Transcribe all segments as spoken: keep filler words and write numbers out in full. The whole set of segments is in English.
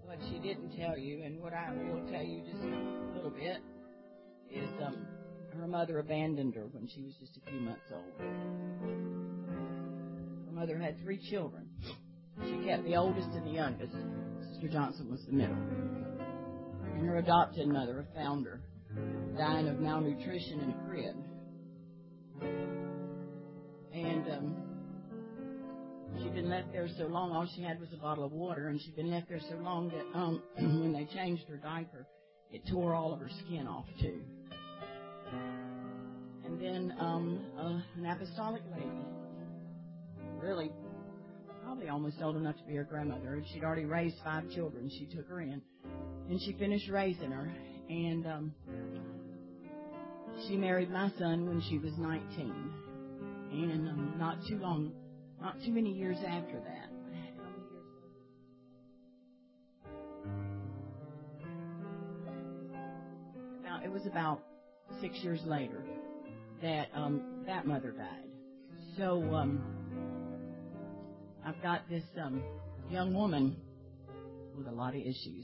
what she didn't tell you, and what I will tell you just a little bit, is um, her mother abandoned her when she was just a few months old. Her mother had three children. She kept the oldest and the youngest. Sister Johnson was the middle. And her adopted mother found her dying of malnutrition in a crib. And um, she'd been left there so long, all she had was a bottle of water, and she'd been left there so long that um, when they changed her diaper, it tore all of her skin off, too. And then um, uh, an apostolic lady, really probably almost old enough to be her grandmother, and she'd already raised five children. She took her in, and she finished raising her, and um, she married my son when she was nineteen, and um, not too long, not too many years after that. About, it was about six years later that um, that mother died. So um, I've got this um, young woman with a lot of issues.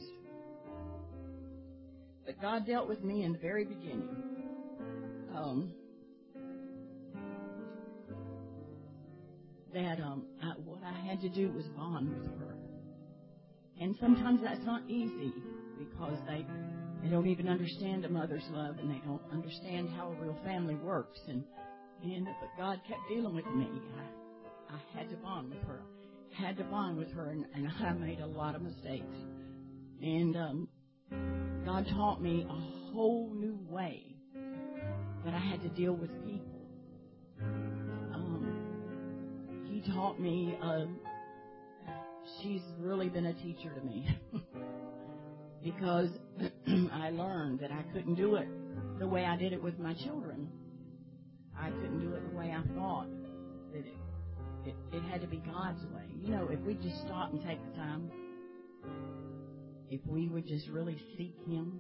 But God dealt with me in the very beginning. Um, that um, I, what I had to do was bond with her. And sometimes that's not easy because they they don't even understand a mother's love, and they don't understand how a real family works. And and but God kept dealing with me. I, I had to bond with her. Had to bond with her, and, and I made a lot of mistakes. And um, God taught me a whole new way that I had to deal with people. Um, he taught me. Uh, she's really been a teacher to me. Because I learned that I couldn't do it the way I did it with my children. I couldn't do it the way I thought. That it, it, it had to be God's way. You know, if we just stop and take the time, if we would just really seek Him,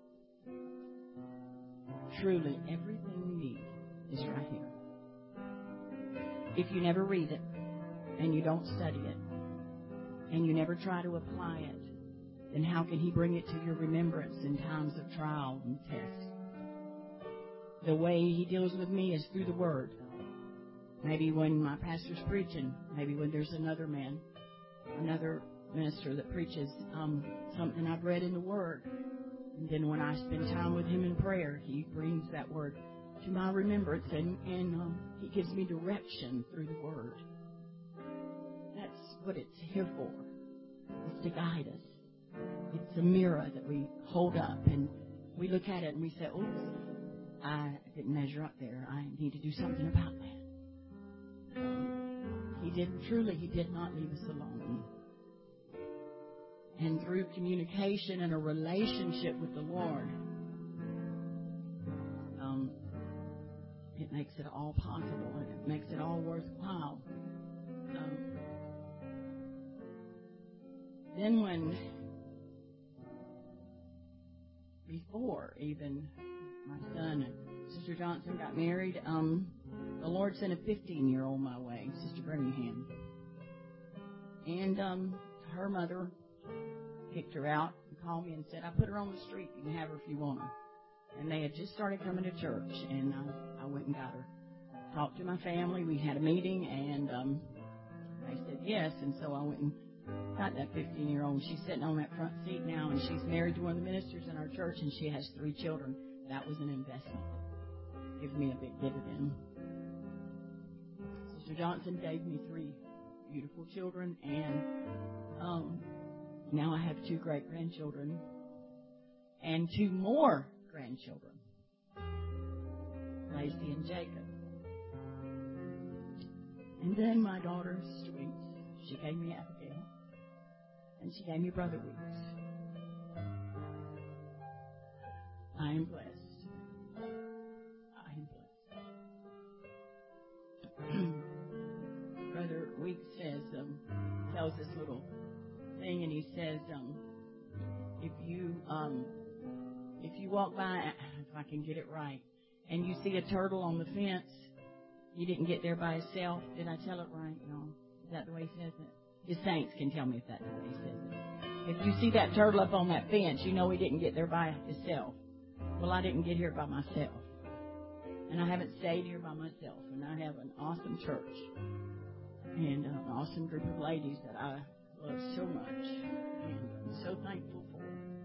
truly everything we need is right here. If you never read it, and you don't study it, and you never try to apply it, then how can He bring it to your remembrance in times of trial and test? The way He deals with me is through the Word. Maybe when my pastor's preaching, maybe when there's another man, another minister that preaches um, something I've read in the Word. And then when I spend time with him in prayer, He brings that Word to my remembrance, and, and um, He gives me direction through the Word. That's what it's here for. It's to guide us. It's a mirror that we hold up, and we look at it and we say, oh, I didn't measure up there. I need to do something about that. He did, truly, He did not leave us alone. And through communication and a relationship with the Lord, um, it makes it all possible, and it makes it all worthwhile. Um, then when... Before even my son and Sister Johnson got married, um, the Lord sent a fifteen-year-old my way, Sister Birmingham. And um, her mother picked her out and called me and said, I put her on the street. You can have her if you want her. And they had just started coming to church, and uh, I went and got her. Talked to my family. We had a meeting, and um, they said yes. And so I went and got that fifteen-year-old. She's sitting on that front seat now, and she's married to one of the ministers in our church, and she has three children. That was an investment. Gives me a big dividend. Sister Johnson gave me three beautiful children, and um, now I have two great-grandchildren and two more grandchildren, Lacey and Jacob. And then my daughter, Sweet, she gave me Abigail. And she gave me Brother Weeks. I am blessed. I am blessed. Brother Weeks says, um, tells this little thing, and he says, um, if you um, if you walk by, if I can get it right, and you see a turtle on the fence, you didn't get there by yourself. Did I tell it right? No. Is that the way he says it? His saints can tell me if that's the way he says it. If you see that turtle up on that fence, you know he didn't get there by himself. Well, I didn't get here by myself. And I haven't stayed here by myself. And I have an awesome church. And an awesome group of ladies that I love so much. And I'm so thankful for.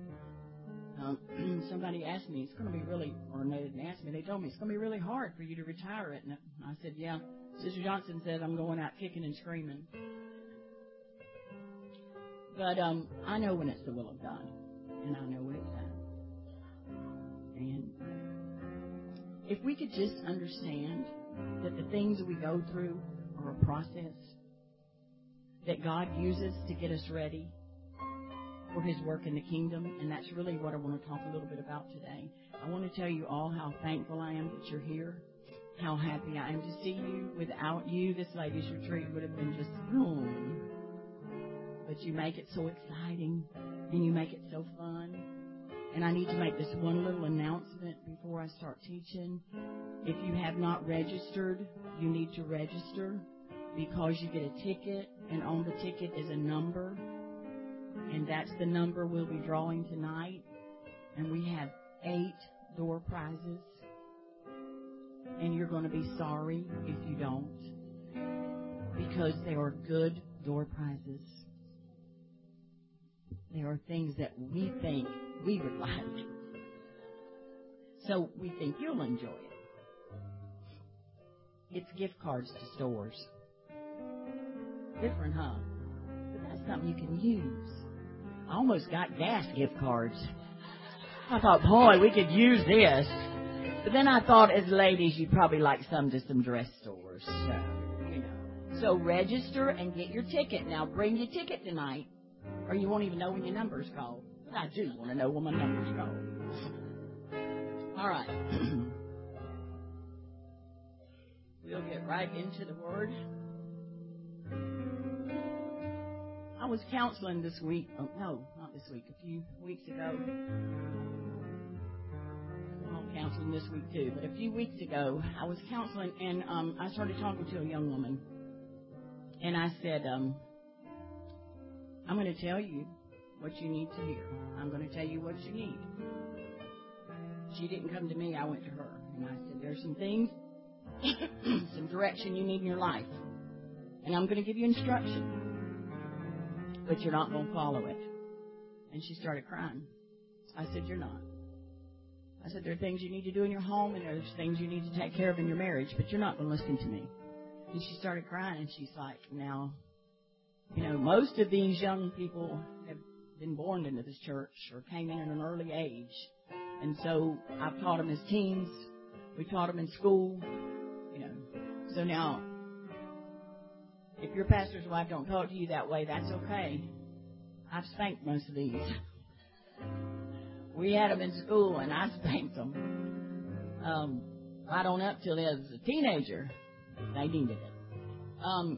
Um, somebody asked me, it's going to be really, or no, they didn't ask me, they told me, it's going to be really hard for you to retire it. And I said, yeah. Sister Johnson said, I'm going out kicking and screaming. But um, I know when it's the will of God. And I know when it's not. And if we could just understand that the things we go through are a process that God uses to get us ready for His work in the kingdom, and that's really what I want to talk a little bit about today. I want to tell you all how thankful I am that you're here, how happy I am to see you. Without you, this ladies' retreat would have been just, oh. But you make it so exciting, and you make it so fun. And I need to make this one little announcement before I start teaching. If you have not registered, you need to register, because you get a ticket, and on the ticket is a number. And that's the number we'll be drawing tonight. And we have eight door prizes. And you're going to be sorry if you don't, because they are good door prizes. They are things that we think we would like. So we think you'll enjoy it. It's gift cards to stores. Different, huh? But that's something you can use. I almost got gas gift cards. I thought, boy, we could use this. But then I thought, as ladies, you'd probably like some to some dress stores. So, you know. So register and get your ticket. Now, bring your ticket tonight, or you won't even know when your number's called. But I do want to know when my number's called. All right. We'll get right into the Word. I was counseling this week. Oh, no, not this week. A few weeks ago. I'm counseling this week too. But a few weeks ago, I was counseling, and um, I started talking to a young woman. And I said, um, I'm going to tell you what you need to hear. I'm going to tell you what you need. She didn't come to me. I went to her. And I said, there's some things, some direction you need in your life. And I'm going to give you instruction. But you're not going to follow it. And she started crying. I said, you're not. I said, there are things you need to do in your home, and there's things you need to take care of in your marriage, but you're not going to listen to me. And she started crying, and she's like, now, you know, most of these young people have been born into this church or came in at an early age. And so I've taught them as teens. We taught them in school, you know. So now, if your pastor's wife don't talk to you that way, that's okay. I've spanked most of these. We had them in school, and I spanked them. Um, right on up till they was a teenager. They needed it. Um,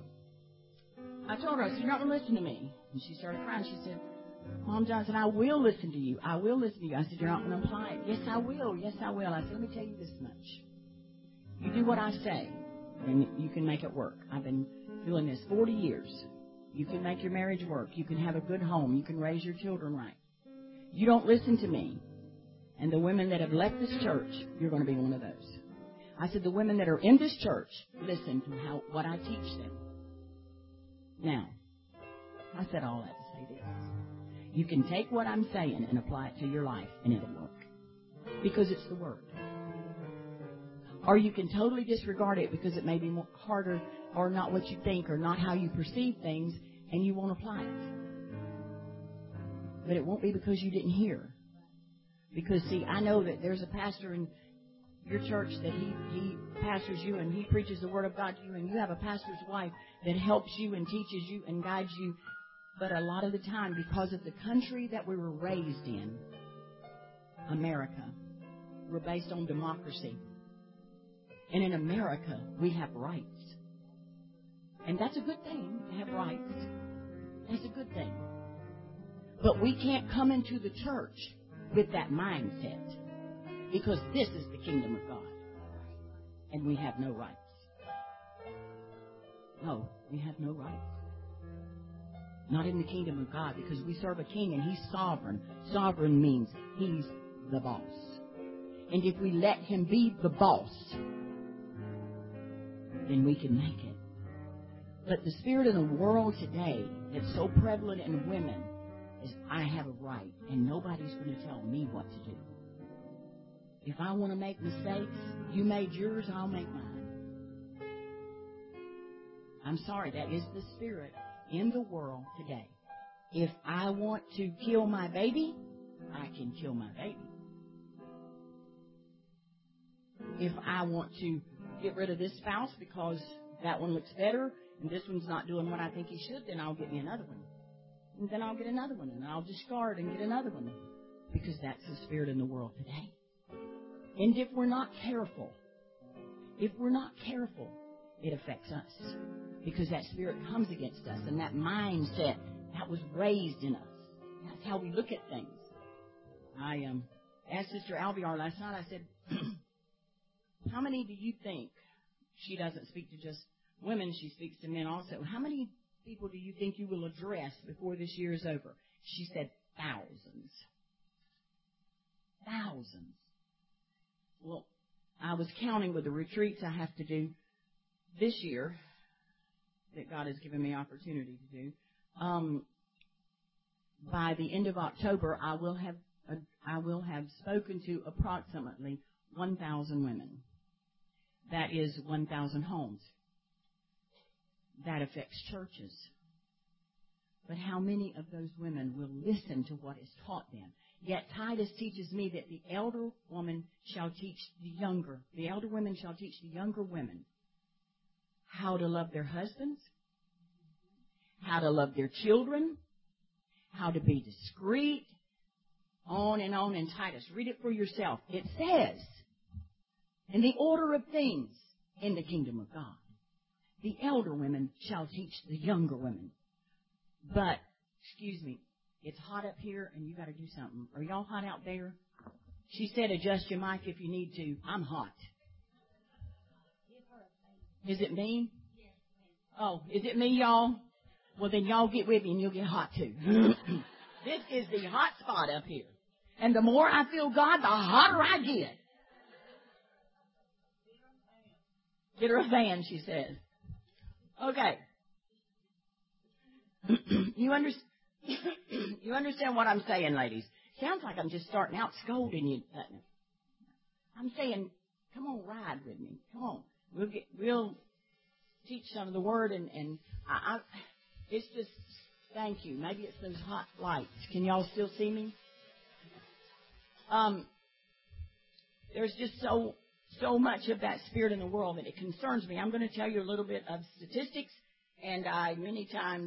I told her, I said, you're not going to listen to me. And she started crying. She said, Mom Johnson, I will listen to you. I will listen to you. I said, you're not going to apply it. Yes, I will. Yes, I will. I said, let me tell you this much. You do what I say, and you can make it work. I've been doing this forty years. You can make your marriage work. You can have a good home. You can raise your children right. You don't listen to me. And the women that have left this church, you're going to be one of those. I said, the women that are in this church, listen to how what I teach them. Now, I said all that to say this. You can take what I'm saying and apply it to your life, and it'll work. Because it's the Word. Or you can totally disregard it because it may be more harder or not what you think or not how you perceive things, and you won't apply it. But it won't be because you didn't hear. Because, see, I know that there's a pastor in your church that he, he pastors you and he preaches the Word of God to you, and you have a pastor's wife that helps you and teaches you and guides you. But a lot of the time, because of the country that we were raised in, America, we're based on democracy. And in America, we have rights. And that's a good thing to have rights. That's a good thing. But we can't come into the church with that mindset, because this is the kingdom of God. And we have no rights. No, we have no rights. Not in the kingdom of God, because we serve a king and he's sovereign. Sovereign means he's the boss. And if we let him be the boss, then we can make it. But the spirit of the world today that's so prevalent in women is, I have a right and nobody's going to tell me what to do. If I want to make mistakes, you made yours, I'll make mine. I'm sorry, that is the spirit in the world today. If I want to kill my baby, I can kill my baby. If I want to get rid of this spouse because that one looks better and this one's not doing what I think he should, then I'll get me another one. And then I'll get another one, and I'll discard and get another one. Because that's the spirit in the world today. And if we're not careful, if we're not careful, it affects us. Because that spirit comes against us, and that mindset that was raised in us. That's how we look at things. I um, asked Sister Alviar last night, I said, how many do you think, she doesn't speak to just women, she speaks to men also, how many people do you think you will address before this year is over? She said, thousands. Thousands. Well, I was counting with the retreats I have to do this year that God has given me opportunity to do. Um, by the end of October, I will have uh, I will have spoken to approximately one thousand women. That is one thousand homes. That affects churches. But how many of those women will listen to what is taught them? Yet Titus teaches me that the elder woman shall teach the younger, the elder women shall teach the younger women how to love their husbands, how to love their children, how to be discreet, on and on in Titus. Read it for yourself. It says, in the order of things in the kingdom of God, the elder women shall teach the younger women. But, excuse me, it's hot up here and you got to do something. Are y'all hot out there? She said adjust your mic if you need to. I'm hot. Is it me? Oh, is it me, y'all? Well, then y'all get with me and you'll get hot too. This is the hot spot up here. And the more I feel God, the hotter I get. Get her a fan, she says. Okay. You understand? You understand what I'm saying, ladies? Sounds like I'm just starting out scolding you. I'm saying, come on, ride with me. Come on. We'll get, we'll teach some of the word, and, and I, I, it's just, thank you. Maybe it's those hot lights. Can y'all still see me? Um, there's just so, so much of that spirit in the world that it concerns me. I'm going to tell you a little bit of statistics, and I many times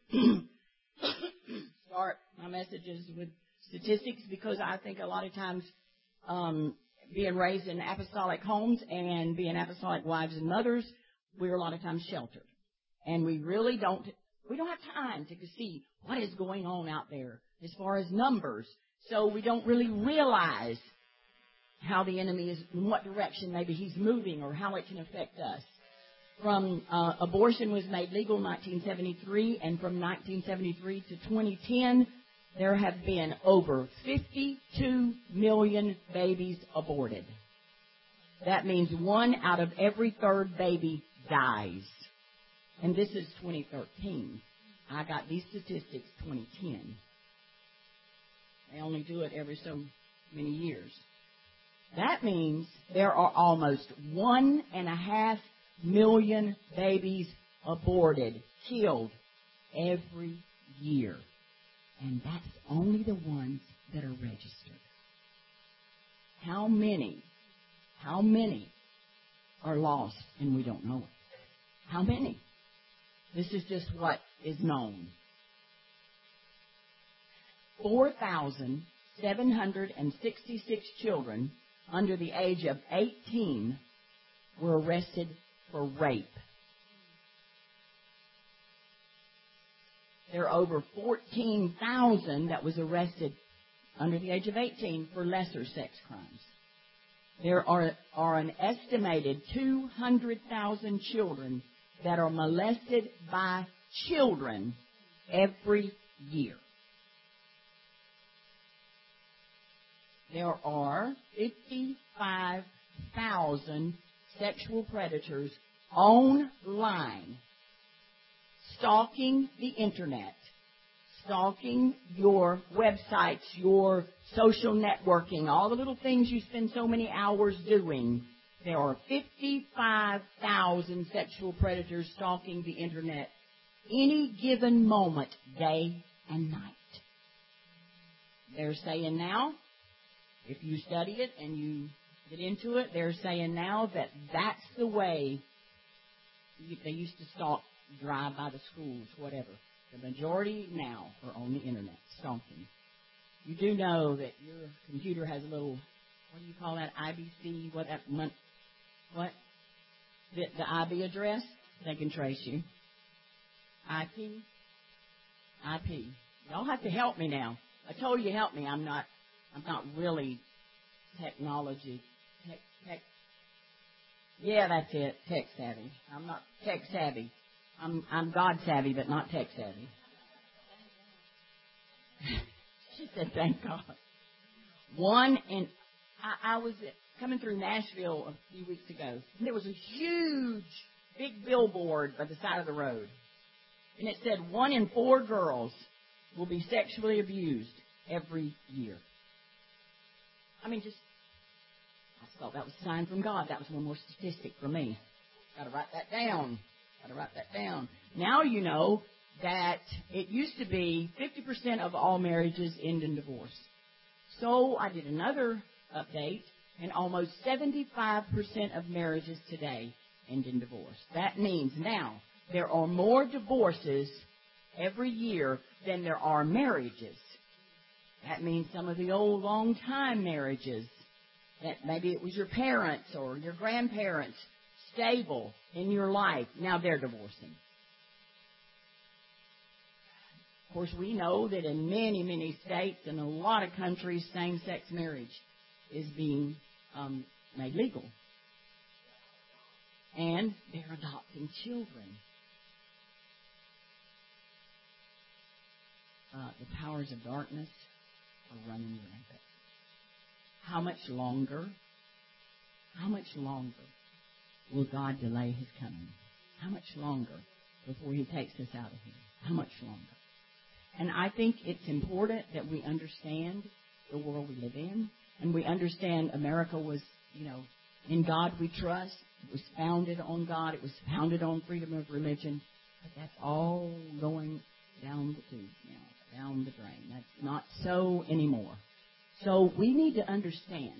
start my messages with statistics because I think a lot of times um, being raised in apostolic homes and being apostolic wives and mothers, we're a lot of times sheltered. And we really don't, we don't have time to see what is going on out there as far as numbers. So we don't really realize how the enemy is, in what direction maybe he's moving or how it can affect us. From uh, abortion was made legal in nineteen seventy-three, and from nineteen seventy-three to twenty ten, there have been over fifty-two million babies aborted. That means one out of every third baby dies. And this is twenty thirteen. I got these statistics twenty ten. They only do it every so many years. That means there are almost one and a half million babies aborted, killed every year. And that's only the ones that are registered. How many, how many are lost and we don't know it? How many? This is just what is known. four thousand seven hundred sixty-six children under the age of eighteen were arrested for rape. There are over fourteen thousand that was arrested under the age of eighteen for lesser sex crimes. There are, are an estimated two hundred thousand children that are molested by children every year. There are fifty-five thousand sexual predators online stalking the internet, stalking your websites, your social networking, all the little things you spend so many hours doing. There are fifty-five thousand sexual predators stalking the internet any given moment, day and night. They're saying now, if you study it and you get into it, they're saying now that that's the way they used to stalk, drive by the schools, whatever. The majority now are on the internet, stalking. You do know that your computer has a little, what do you call that, I B C, what that month, what? The, the I B address, they can trace you. I P, I P. Y'all have to help me now. I told you to help me. I'm not, I'm not really technology, tech, tech. Yeah, that's it, tech savvy. I'm not tech savvy. I'm, I'm God savvy, but not tech savvy. She said, thank God. One, and I, I was coming through Nashville a few weeks ago, and there was a huge, big billboard by the side of the road. And it said, one in four girls will be sexually abused every year. I mean, just, I thought that was a sign from God. That was one more statistic for me. Got to write that down. Got to write that down. Now you know that it used to be fifty percent of all marriages end in divorce. So I did another update, and almost seventy-five percent of marriages today end in divorce. That means now there are more divorces every year than there are marriages. That means some of the old long-time marriages, that maybe it was your parents or your grandparents, stable in your life, now they're divorcing. Of course, we know that in many, many states and a lot of countries, same-sex marriage is being um, made legal. And they're adopting children. Uh, the powers of darkness are running rampant. How much longer, how much longer will God delay His coming? How much longer before He takes us out of here? How much longer? And I think it's important that we understand the world we live in, and we understand America was, you know, in God we trust. It was founded on God. It was founded on freedom of religion. But that's all going down the tube now, down the drain. That's not so anymore. So we need to understand,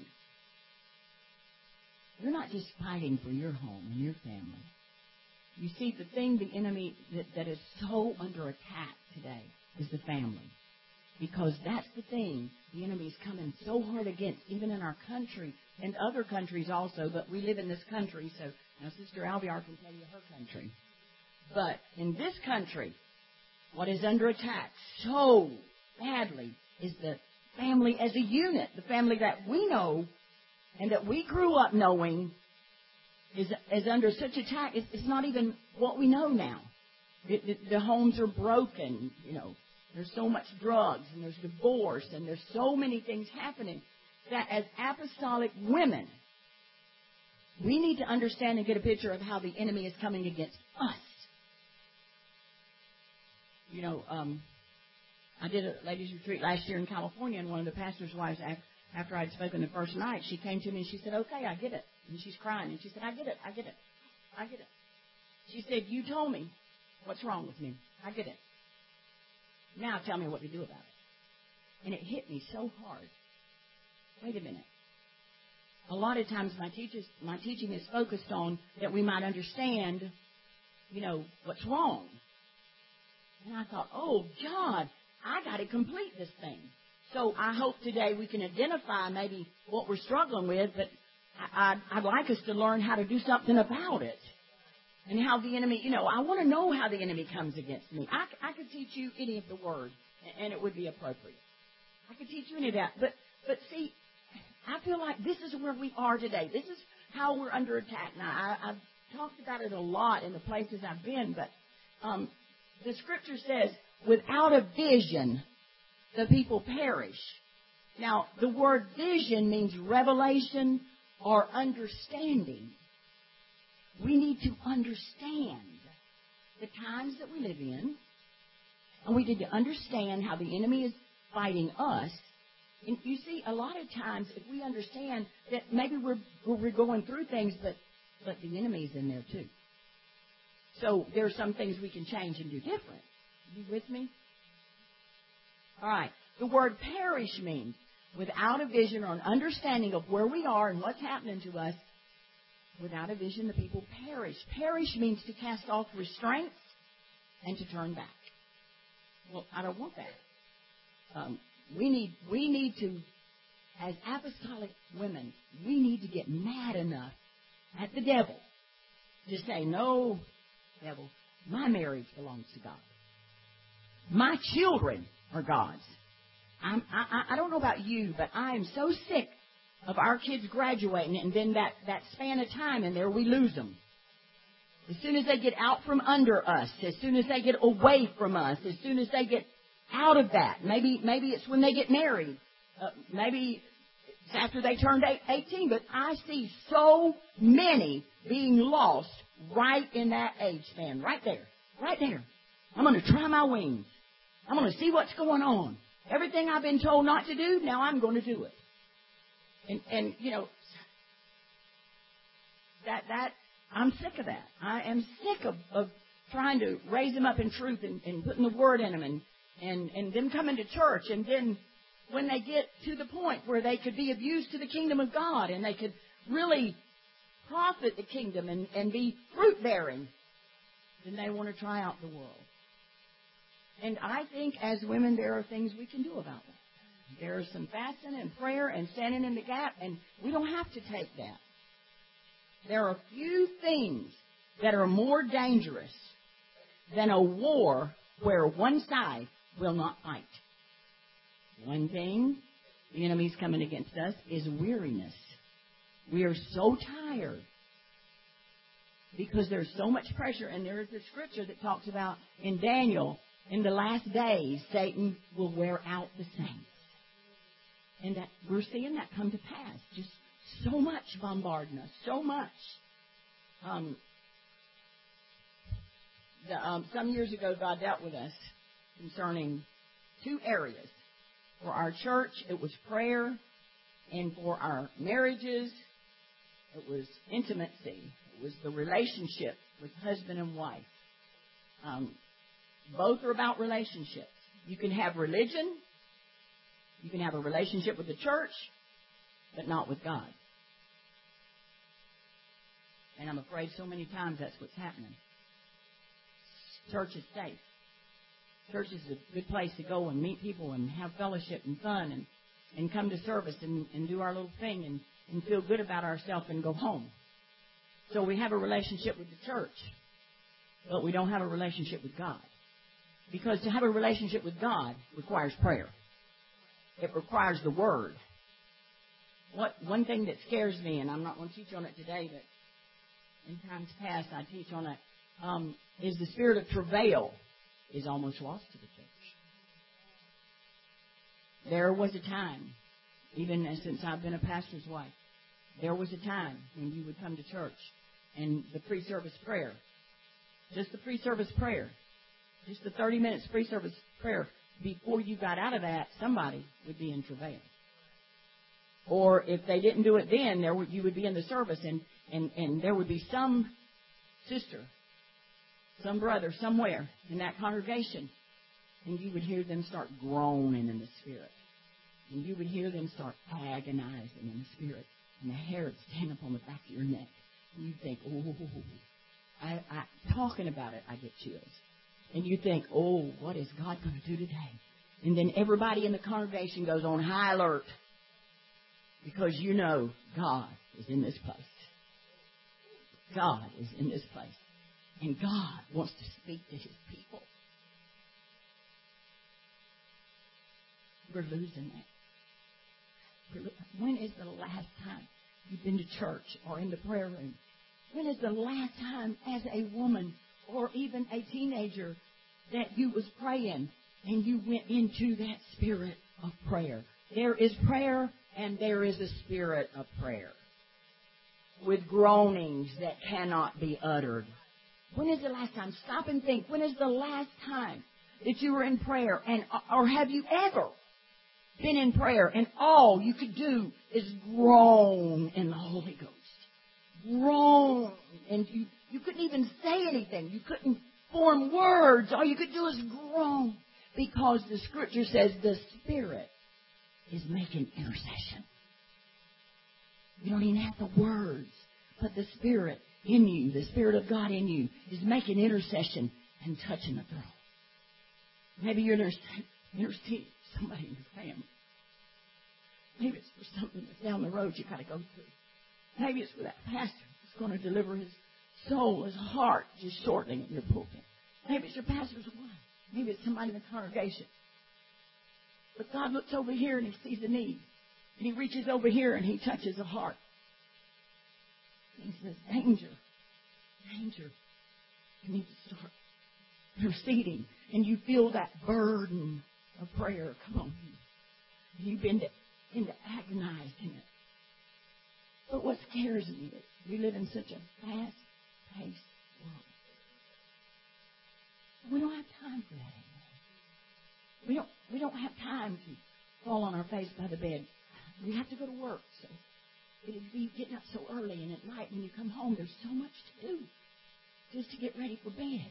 you're not just fighting for your home and your family. You see, the thing, the enemy that, that is so under attack today is the family. Because that's the thing the enemy is coming so hard against, even in our country and other countries also, but we live in this country, so now Sister Alvear can tell you her country. But in this country, what is under attack so badly is the family as a unit, the family that we know and that we grew up knowing is, is under such attack. It's, it's not even what we know now. It, it, the homes are broken, you know. There's so much drugs, and there's divorce, and there's so many things happening that as apostolic women, we need to understand and get a picture of how the enemy is coming against us. You know, um, I did a ladies' retreat last year in California, and one of the pastor's wives, after I'd spoken the first night, she came to me and she said, okay, I get it. And she's crying, and she said, I get it, I get it, I get it. She said, you told me what's wrong with me. I get it. Now tell me what to do about it. And it hit me so hard. Wait a minute. A lot of times my teachers, my teaching is focused on that we might understand, you know, what's wrong. And I thought, oh, God, I got to complete this thing. So I hope today we can identify maybe what we're struggling with, but I, I'd, I'd like us to learn how to do something about it. And how the enemy, you know, I want to know how the enemy comes against me. I, I could teach you any of the word, and it would be appropriate. I could teach you any of that. But, but see, I feel like this is where we are today. This is how we're under attack. Now, I, I've talked about it a lot in the places I've been, but um, the Scripture says, without a vision, the people perish. Now, the word vision means revelation or understanding. We need to understand the times that we live in, and we need to understand how the enemy is fighting us. And you see, a lot of times, if we understand that maybe we're we're going through things, but but the enemy's in there too. So there are some things we can change and do different. You with me? All right. The word perish means without a vision or an understanding of where we are and what's happening to us. Without a vision, the people perish. Perish means to cast off restraints and to turn back. Well, I don't want that. Um, we need we need to, as apostolic women, we need to get mad enough at the devil to say, no, devil, my marriage belongs to God. My children are God's. I'm, I, I don't know about you, but I am so sick of our kids graduating, and then that, that span of time, and there we lose them. As soon as they get out from under us, as soon as they get away from us, as soon as they get out of that, maybe maybe it's when they get married, uh, maybe it's after they turned eighteen, but I see so many being lost right in that age span, right there, right there. I'm going to try my wings. I'm going to see what's going on. Everything I've been told not to do, now I'm going to do it. And, and you know, that, that, I'm sick of that. I am sick of, of trying to raise them up in truth and, and putting the word in them and, and, and them coming to church. And then when they get to the point where they could be of use to the kingdom of God and they could really profit the kingdom and, and be fruit-bearing, then they want to try out the world. And I think as women there are things we can do about that. There is some fasting and prayer and standing in the gap, and we don't have to take that. There are few things that are more dangerous than a war where one side will not fight. One thing the enemy's coming against us is weariness. We are so tired because there's so much pressure, and there is a scripture that talks about in Daniel, in the last days, Satan will wear out the saints. And that we're seeing that come to pass. Just so much bombarding us, so much. Um, the, um, some years ago, God dealt with us concerning two areas. For our church, it was prayer, and for our marriages, it was intimacy. It was the relationship with husband and wife. Um, both are about relationships. You can have religion. You can have a relationship with the church, but not with God. And I'm afraid so many times that's what's happening. Church is safe. Church is a good place to go and meet people and have fellowship and fun and, and come to service and, and do our little thing and, and feel good about ourselves and go home. So we have a relationship with the church, but we don't have a relationship with God. Because to have a relationship with God requires prayer. It requires the Word. What one thing that scares me, and I'm not going to teach on it today, but in times past I teach on it, um, is the spirit of travail is almost lost to the church. There was a time, even since I've been a pastor's wife, there was a time when you would come to church and the pre-service prayer, just the pre-service prayer, just the thirty minutes pre-service prayer, before you got out of that, somebody would be in travail. Or if they didn't do it then, there would, you would be in the service, and, and, and there would be some sister, some brother somewhere in that congregation, and you would hear them start groaning in the Spirit. And you would hear them start agonizing in the Spirit, and the hair would stand up on the back of your neck. And you think, oh, I, I, talking about it, I get chills. And you think, oh, what is God going to do today? And then everybody in the congregation goes on high alert because you know God is in this place. God is in this place. And God wants to speak to His people. We're losing that. We're lo- when is the last time you've been to church or in the prayer room? When is the last time as a woman or even a teenager that you was praying and you went into that spirit of prayer. There is prayer and there is a spirit of prayer with groanings that cannot be uttered. When is the last time? Stop and think. When is the last time that you were in prayer? And or have you ever been in prayer and all you could do is groan in the Holy Ghost? Groan. And you, you couldn't even say anything. You couldn't form words. All you could do is groan. Because the Scripture says the Spirit is making intercession. You don't even have the words, but the Spirit in you, the Spirit of God in you, is making intercession and touching the throne. Maybe you're interceding for somebody in your family. Maybe it's for something that's down the road you got to go through. Maybe it's for that pastor that's going to deliver his soul, his heart, just shortly in your pulpit. Maybe it's your pastor's wife. Maybe it's somebody in the congregation. But God looks over here and He sees a need. And He reaches over here and He touches a heart. And He says, danger, danger. You need to start interceding. And you feel that burden of prayer come on you. And you've been to, into agonized in it. But what scares me is we live in such a fast-paced world. We don't have time for that anymore. We don't, we don't have time to fall on our face by the bed. We have to go to work. So it'd be getting up so early, and at night when you come home, there's so much to do just to get ready for bed.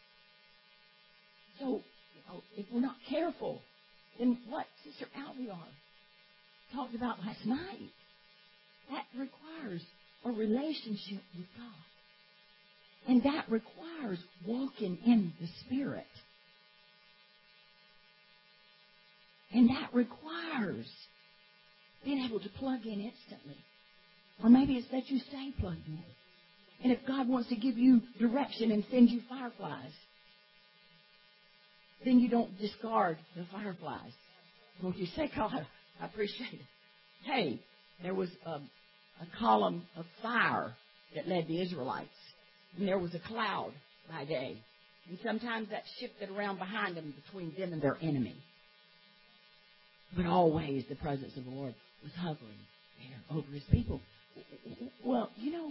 So, you know, if we're not careful, then what Sister Albion talked about last night, that requires a relationship with God. And that requires walking in the Spirit. And that requires being able to plug in instantly. Or maybe it's that you stay plugged in. And if God wants to give you direction and send you fireflies, then you don't discard the fireflies. Won't you say, God, I appreciate it. Hey, there was a, a column of fire that led the Israelites. And there was a cloud by day. And sometimes that shifted around behind them between them and their enemy. But always the presence of the Lord was hovering there over His people. Well, you know,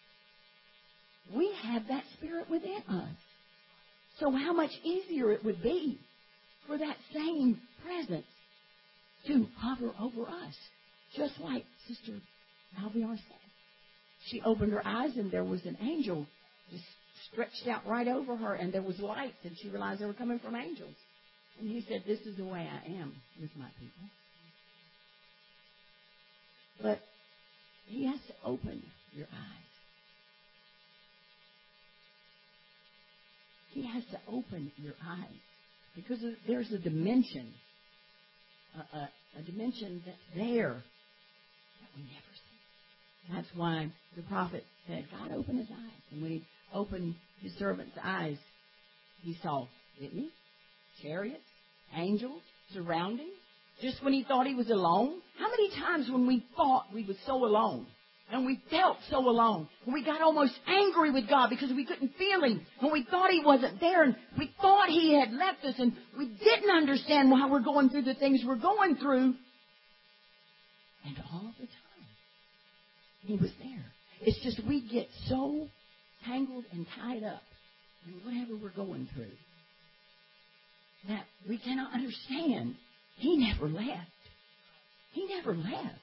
we have that Spirit within us. So how much easier it would be for that same presence to hover over us. Just like Sister Albion said. She opened her eyes and there was an angel just stretched out right over her, and there was lights, and she realized they were coming from angels. And He said, this is the way I am with my people. But He has to open your eyes. He has to open your eyes. Because there's a dimension, a, a, a dimension that's there that we never see. That's why the prophet said, God opened his eyes. And when He opened His servant's eyes, he saw, didn't he? Chariots, angels, surrounding. Just when he thought he was alone. How many times when we thought we were so alone, and we felt so alone, and we got almost angry with God because we couldn't feel Him, and we thought He wasn't there, and we thought He had left us, and we didn't understand why we're going through the things we're going through. And all the time, He was there. It's just we get so tangled and tied up in whatever we're going through that we cannot understand. He never left. He never left.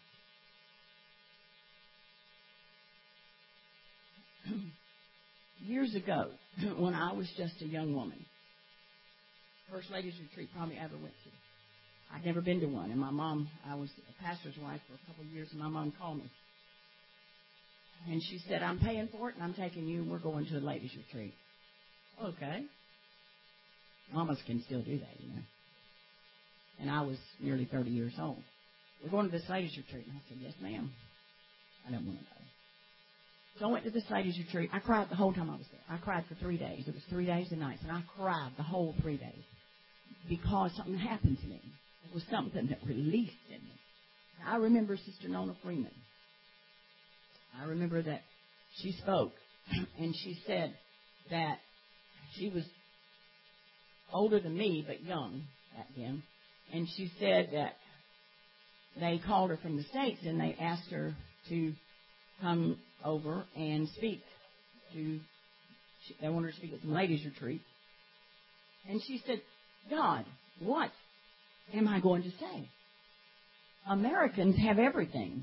Years ago, when I was just a young woman, first ladies retreat probably ever went to. I'd never been to one, and my mom, I was a pastor's wife for a couple of years, and my mom called me. And she said, I'm paying for it, and I'm taking you, and we're going to a ladies retreat. Okay. Mamas can still do that, you know. And I was nearly thirty years old. We're going to this ladies retreat. And I said, yes, ma'am. I don't want to go. So I went to this ladies retreat. I cried the whole time I was there. I cried for three days. It was three days and nights. And I cried the whole three days because something happened to me. It was something that released in me. I remember Sister Nona Freeman. I remember that she spoke, and she said that she was older than me, but young back then. And she said that they called her from the States and they asked her to come over and speak to, they wanted her to speak at some ladies' retreat. And she said, God, what am I going to say? Americans have everything.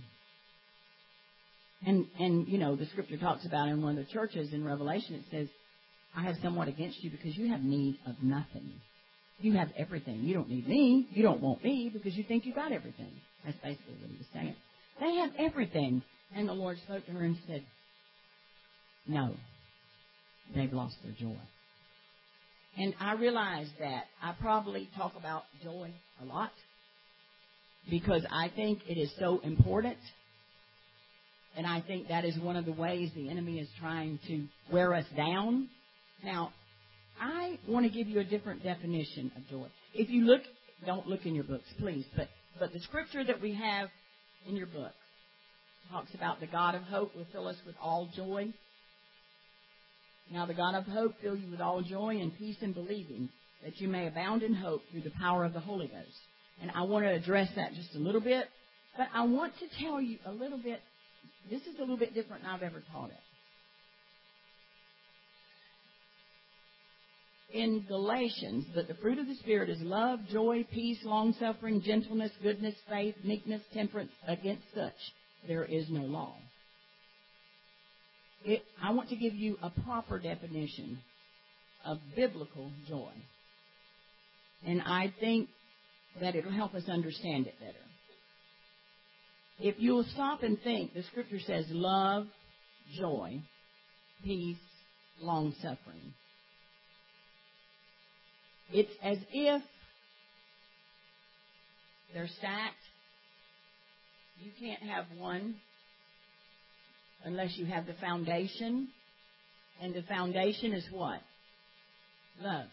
And, and, you know, the scripture talks about in one of the churches in Revelation, it says, I have somewhat against you because you have need of nothing. You have everything. You don't need me. You don't want me because you think you got everything. That's basically what he was saying. They have everything. And the Lord spoke to her and said, no, they've lost their joy. And I realize that I probably talk about joy a lot because I think it is so important. And I think that is one of the ways the enemy is trying to wear us down. Now, I want to give you a different definition of joy. If you look, don't look in your books, please, but, but the scripture that we have in your book talks about the God of hope will fill us with all joy. Now the God of hope fill you with all joy and peace in believing, that you may abound in hope through the power of the Holy Ghost. And I want to address that just a little bit, but I want to tell you a little bit. This is a little bit different than I've ever taught it. In Galatians, that the fruit of the Spirit is love, joy, peace, long-suffering, gentleness, goodness, faith, meekness, temperance. Against such there is no law. It, I want to give you a proper definition of biblical joy. And I think that it will help us understand it better. If you'll stop and think, the scripture says love, joy, peace, long-suffering. It's as if they're stacked. You can't have one unless you have the foundation. And the foundation is what? Love.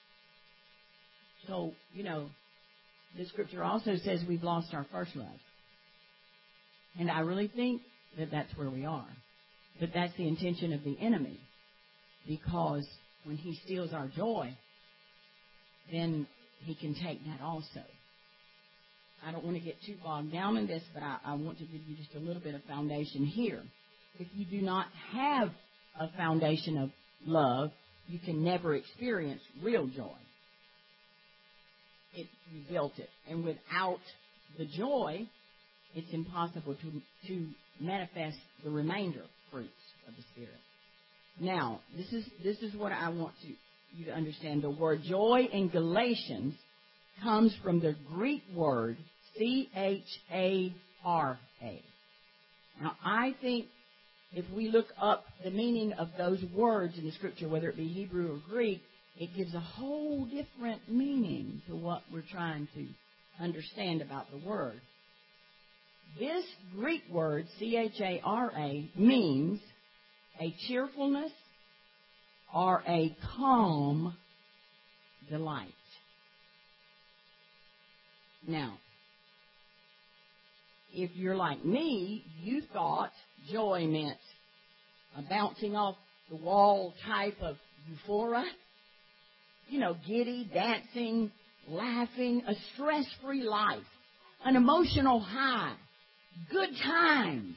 So, you know, the scripture also says we've lost our first love. And I really think that that's where we are. But that's the intention of the enemy. Because when he steals our joy, then he can take that also. I don't want to get too bogged down in this, but I, I want to give you just a little bit of foundation here. If you do not have a foundation of love, you can never experience real joy. It, you built it. And without the joy, it's impossible to, to manifest the remainder fruits of the Spirit. Now, this is this is what I want to, you to understand. The word joy in Galatians comes from the Greek word C H A R A. Now, I think if we look up the meaning of those words in the Scripture, whether it be Hebrew or Greek, it gives a whole different meaning to what we're trying to understand about the word. This Greek word, C H A R A, means a cheerfulness or a calm delight. Now, if you're like me, you thought joy meant a bouncing off the wall type of euphoria. You know, giddy, dancing, laughing, a stress-free life, an emotional high, good times.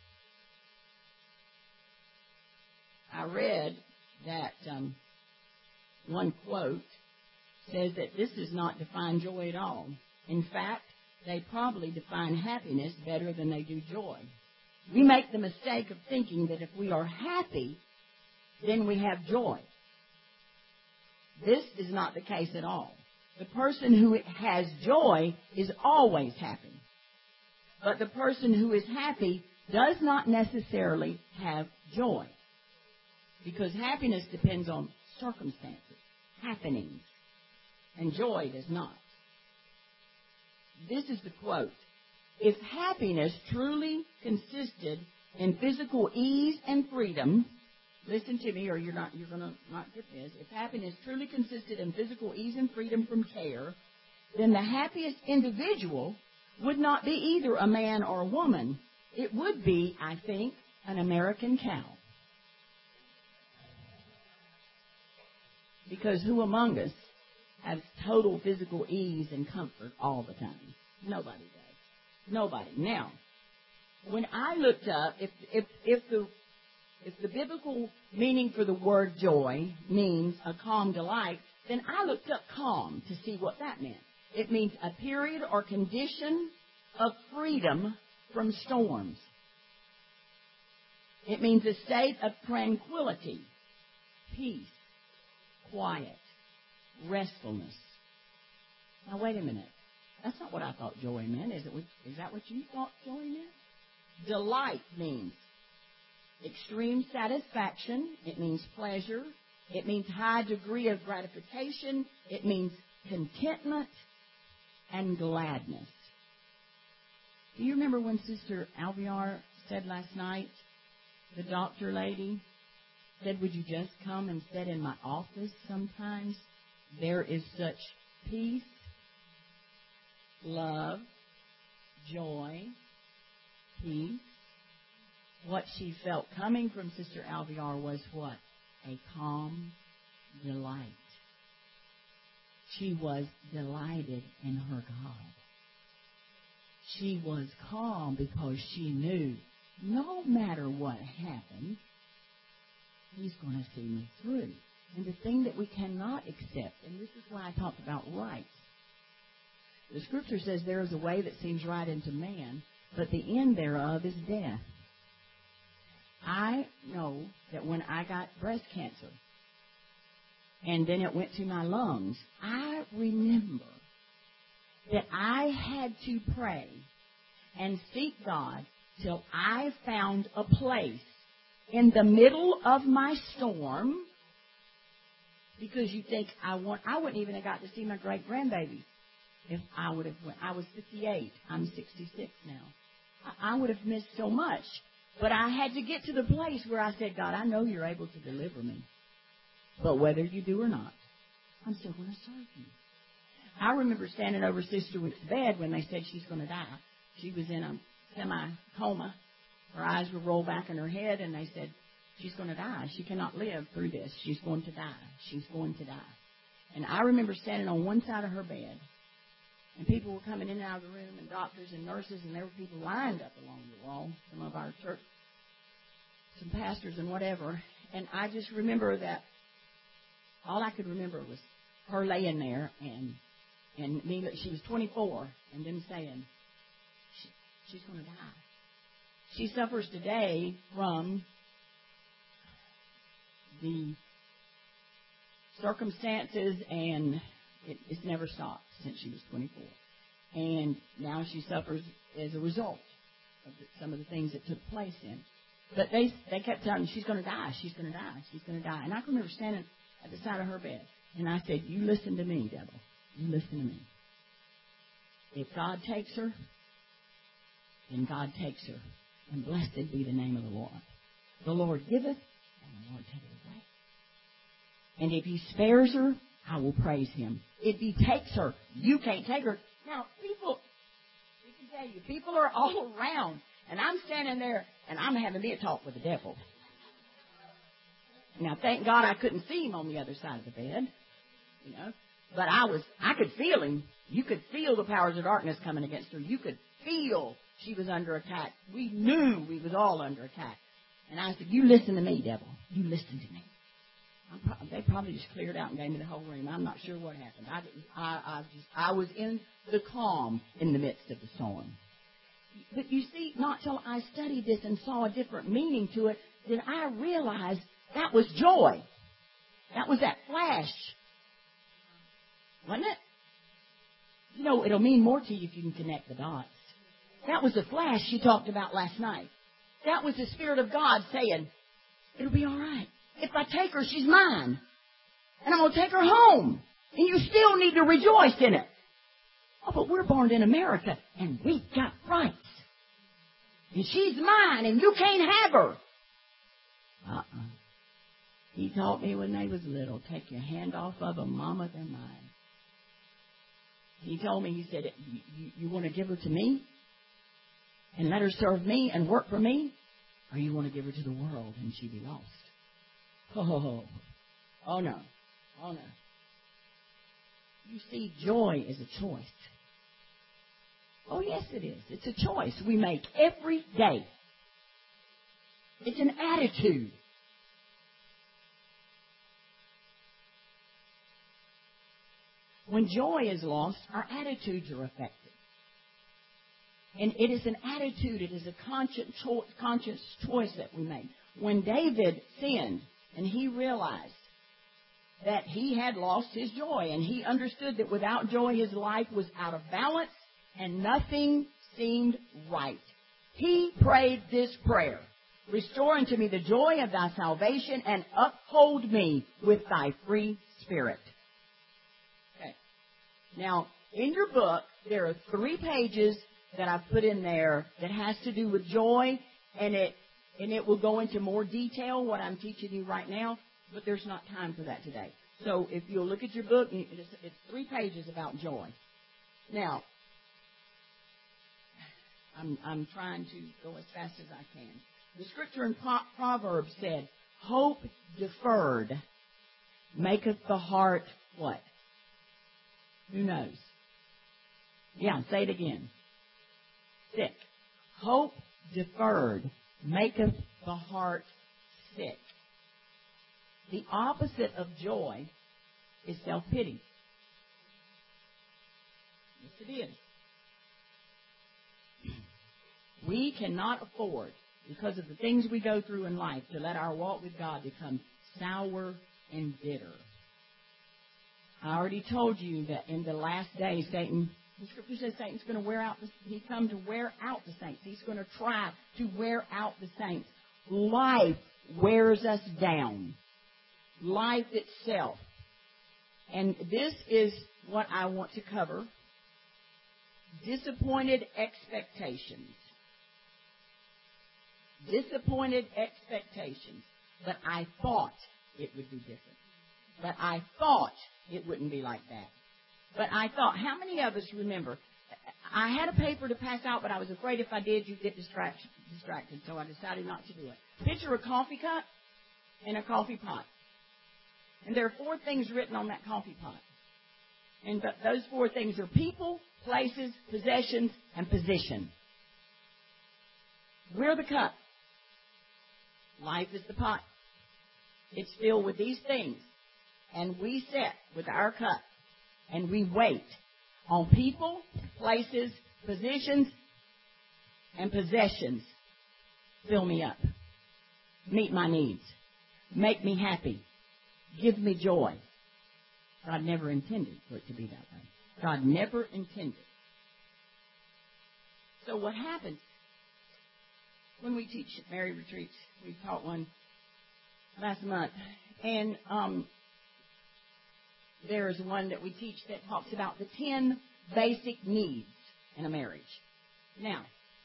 I read that um, one quote says that this does not define joy at all. In fact, they probably define happiness better than they do joy. We make the mistake of thinking that if we are happy, then we have joy. This is not the case at all. The person who has joy is always happy. But the person who is happy does not necessarily have joy. Because happiness depends on circumstances, happenings, and joy does not. This is the quote. If happiness truly consisted in physical ease and freedom, listen to me or you're not, you're going to not get this. If happiness truly consisted in physical ease and freedom from care, then the happiest individual would not be either a man or a woman. It would be, I think, an American cow. Because who among us have total physical ease and comfort all the time. Nobody does. Nobody. Now, when I looked up, if if if the if the biblical meaning for the word joy means a calm delight, then I looked up calm to see what that meant. It means a period or condition of freedom from storms. It means a state of tranquility, peace, quiet, restfulness. Now, wait a minute. That's not what I thought joy meant. Is it? Is that what you thought joy meant? Delight means extreme satisfaction. It means pleasure. It means high degree of gratification. It means contentment and gladness. Do you remember when Sister Alviar said last night, the doctor lady said, would you just come and sit in my office sometimes? There is such peace, love, joy, peace. What she felt coming from Sister Alviar was what? A calm delight. She was delighted in her God. She was calm because she knew no matter what happened, He's going to see me through. And the thing that we cannot accept, and this is why I talked about rights. The Scripture says there is a way that seems right unto man, but the end thereof is death. I know that when I got breast cancer, and then it went to my lungs, I remember that I had to pray and seek God till I found a place in the middle of my storm, because you think I want, I wouldn't even have got to see my great grandbaby if I would have went. I was fifty-eight. I'm sixty-six now. I, I would have missed so much. But I had to get to the place where I said, God, I know you're able to deliver me. But whether you do or not, I'm still going to serve you. I remember standing over Sister Wick's bed when they said she's going to die. She was in a semi-coma. Her eyes were rolled back in her head, and they said, she's going to die. She cannot live through this. She's going to die. She's going to die. And I remember standing on one side of her bed, and people were coming in and out of the room, and doctors and nurses, and there were people lined up along the wall, some of our church, some pastors and whatever. And I just remember that all I could remember was her laying there, and and me, she was twenty-four, and them saying, she, she's going to die. She suffers today from the circumstances, and it, it's never stopped since she was twenty-four. And now she suffers as a result of the, some of the things that took place in. But they they kept telling me, she's going to die, she's going to die, she's going to die. And I can remember standing at the side of her bed, and I said, you listen to me, devil. You listen to me. If God takes her, then God takes her. And blessed be the name of the Lord. The Lord giveth, and the Lord taketh away. And if He spares her, I will praise Him. If He takes her, you can't take her. Now, people, we can tell you, people are all around, and I'm standing there, and I'm having me a talk with the devil. Now, thank God I couldn't see him on the other side of the bed, you know. But I was, I could feel him. You could feel the powers of darkness coming against her. You could feel she was under attack. We knew we was all under attack. And I said, you listen to me, devil. You listen to me. I'm pro- they probably just cleared out and gave me the whole room. I'm not sure what happened. I, didn't, I, I, just, I was in the calm in the midst of the storm. But you see, not till I studied this and saw a different meaning to it did I realize that was joy. That was that flash. Wasn't it? You know, it'll mean more to you if you can connect the dots. That was the flash she talked about last night. That was the Spirit of God saying, it'll be all right. If I take her, she's mine. And I'm going to take her home. And you still need to rejoice in it. Oh, but we're born in America, and we've got rights. And she's mine, and you can't have her. Uh-uh. He taught me when they was little, take your hand off of them, mama, they're mine. He told me, he said, you, you, you want to give her to me? And let her serve me and work for me? Or you want to give her to the world and she be lost? Oh, oh no. Oh, no. You see, joy is a choice. Oh, yes, it is. It's a choice we make every day. It's an attitude. When joy is lost, our attitudes are affected. And it is an attitude, it is a conscious choice, conscious choice that we make. When David sinned and he realized that he had lost his joy and he understood that without joy his life was out of balance and nothing seemed right, he prayed this prayer: "Restore unto me the joy of thy salvation and uphold me with thy free spirit." Okay. Now, in your book, there are three pages that I've put in there that has to do with joy, and it and it will go into more detail what I'm teaching you right now, but there's not time for that today. So if you'll look at your book, it's, it's three pages about joy. Now, I'm, I'm trying to go as fast as I can. The scripture in Pro- Proverbs said, "Hope deferred maketh the heart," what? Who knows? Yeah, say it again. Sick. Hope deferred maketh the heart sick. The opposite of joy is self-pity. Yes, it is. We cannot afford, because of the things we go through in life, to let our walk with God become sour and bitter. I already told you that in the last days, Satan, the scripture says Satan's going to wear out, the, he's come to wear out the saints. He's going to try to wear out the saints. Life wears us down. Life itself. And this is what I want to cover. Disappointed expectations. Disappointed expectations. But I thought it would be different. But I thought it wouldn't be like that. But I thought, how many of us remember, I had a paper to pass out, but I was afraid if I did, you'd get distraction, distracted, so I decided not to do it. Picture a coffee cup and a coffee pot. And there are four things written on that coffee pot. And th- those four things are people, places, possessions, and position. We're the cup. Life is the pot. It's filled with these things. And we sit with our cup. And we wait on people, places, positions, and possessions. Fill me up. Meet my needs. Make me happy. Give me joy. God never intended for it to be that way. God never intended. So what happens when we teach at Mary Retreats, we taught one last month, and um, there's one that we teach that talks about the ten basic needs in a marriage. Now,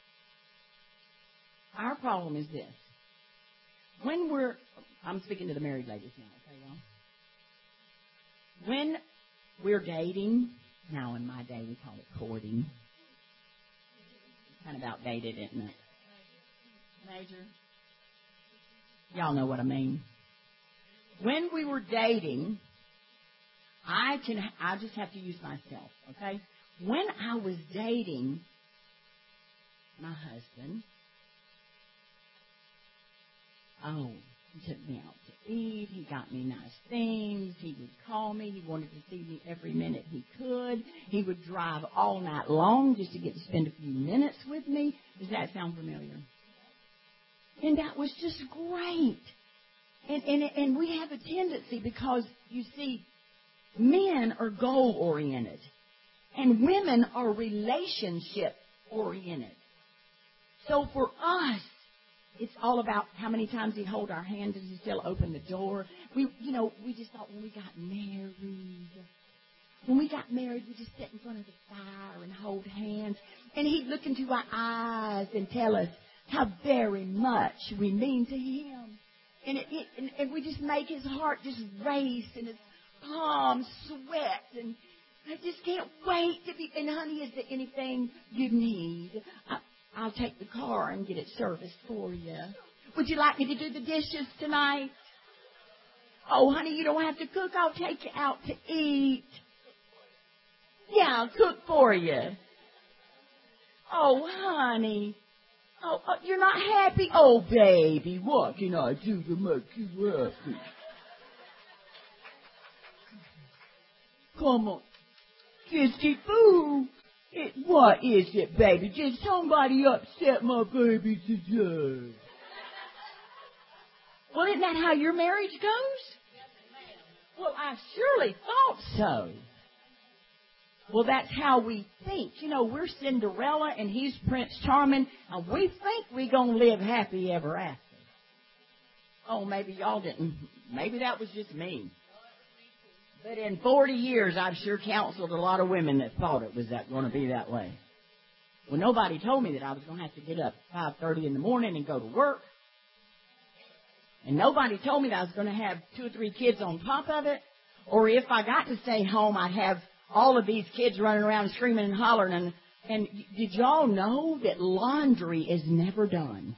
our problem is this. When we're, I'm speaking to the married ladies now, okay, y'all? When we're dating, now in my day we call it courting. It's kind of outdated, isn't it? Major? Y'all know what I mean. When we were dating, I can, I just have to use myself, okay? When I was dating my husband, oh, he took me out to eat. He got me nice things. He would call me. He wanted to see me every minute he could. He would drive all night long just to get to spend a few minutes with me. Does that sound familiar? And that was just great. And, and, and we have a tendency because, you see, men are goal-oriented, and women are relationship-oriented. So for us, it's all about how many times he hold our hand. Does he still open the door? We, you know, we just thought when we got married, when we got married, we just sit in front of the fire and hold hands, and he'd look into our eyes and tell us how very much we mean to him. And, it, it, and, and we just make his heart just race and his palms sweat, and I just can't wait to be. And honey, is there anything you need? I, I'll take the car and get it serviced for you. Would you like me to do the dishes tonight? Oh, honey, you don't have to cook. I'll take you out to eat. Yeah, I'll cook for you. Oh, honey. Oh, oh, you're not happy? Oh, baby, what can I do to make you happy? Come on. Kissy Boo. It, what is it, baby? Did somebody upset my baby today? Well, isn't that how your marriage goes? Well, I surely thought so. Well, that's how we think. You know, we're Cinderella and he's Prince Charming, and we think we're going to live happy ever after. Oh, maybe y'all didn't. Maybe that was just me. But in forty years, I've sure counseled a lot of women that thought it was that going to be that way. Well, nobody told me that I was going to have to get up at five thirty in the morning and go to work. And nobody told me that I was going to have two or three kids on top of it. Or if I got to stay home, I'd have all of these kids running around screaming and hollering. And, and did y'all know that laundry is never done?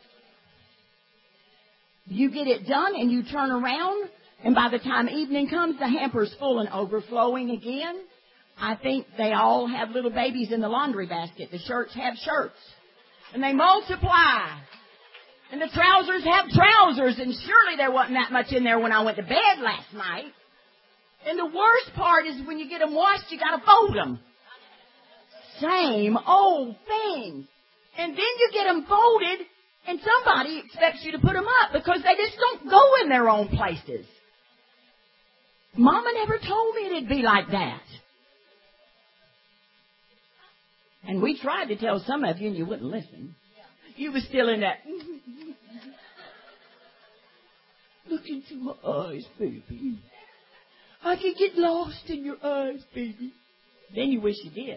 You get it done and you turn around, and by the time evening comes, the hamper's full and overflowing again. I think they all have little babies in the laundry basket. The shirts have shirts. And they multiply. And the trousers have trousers. And surely there wasn't that much in there when I went to bed last night. And the worst part is when you get them washed, you got to fold them. Same old thing. And then you get them folded, and somebody expects you to put them up because they just don't go in their own places. Mama never told me it'd be like that. And we tried to tell some of you, and you wouldn't listen. You were still in that. Look into my eyes, baby. I can get lost in your eyes, baby. Then you wish you did.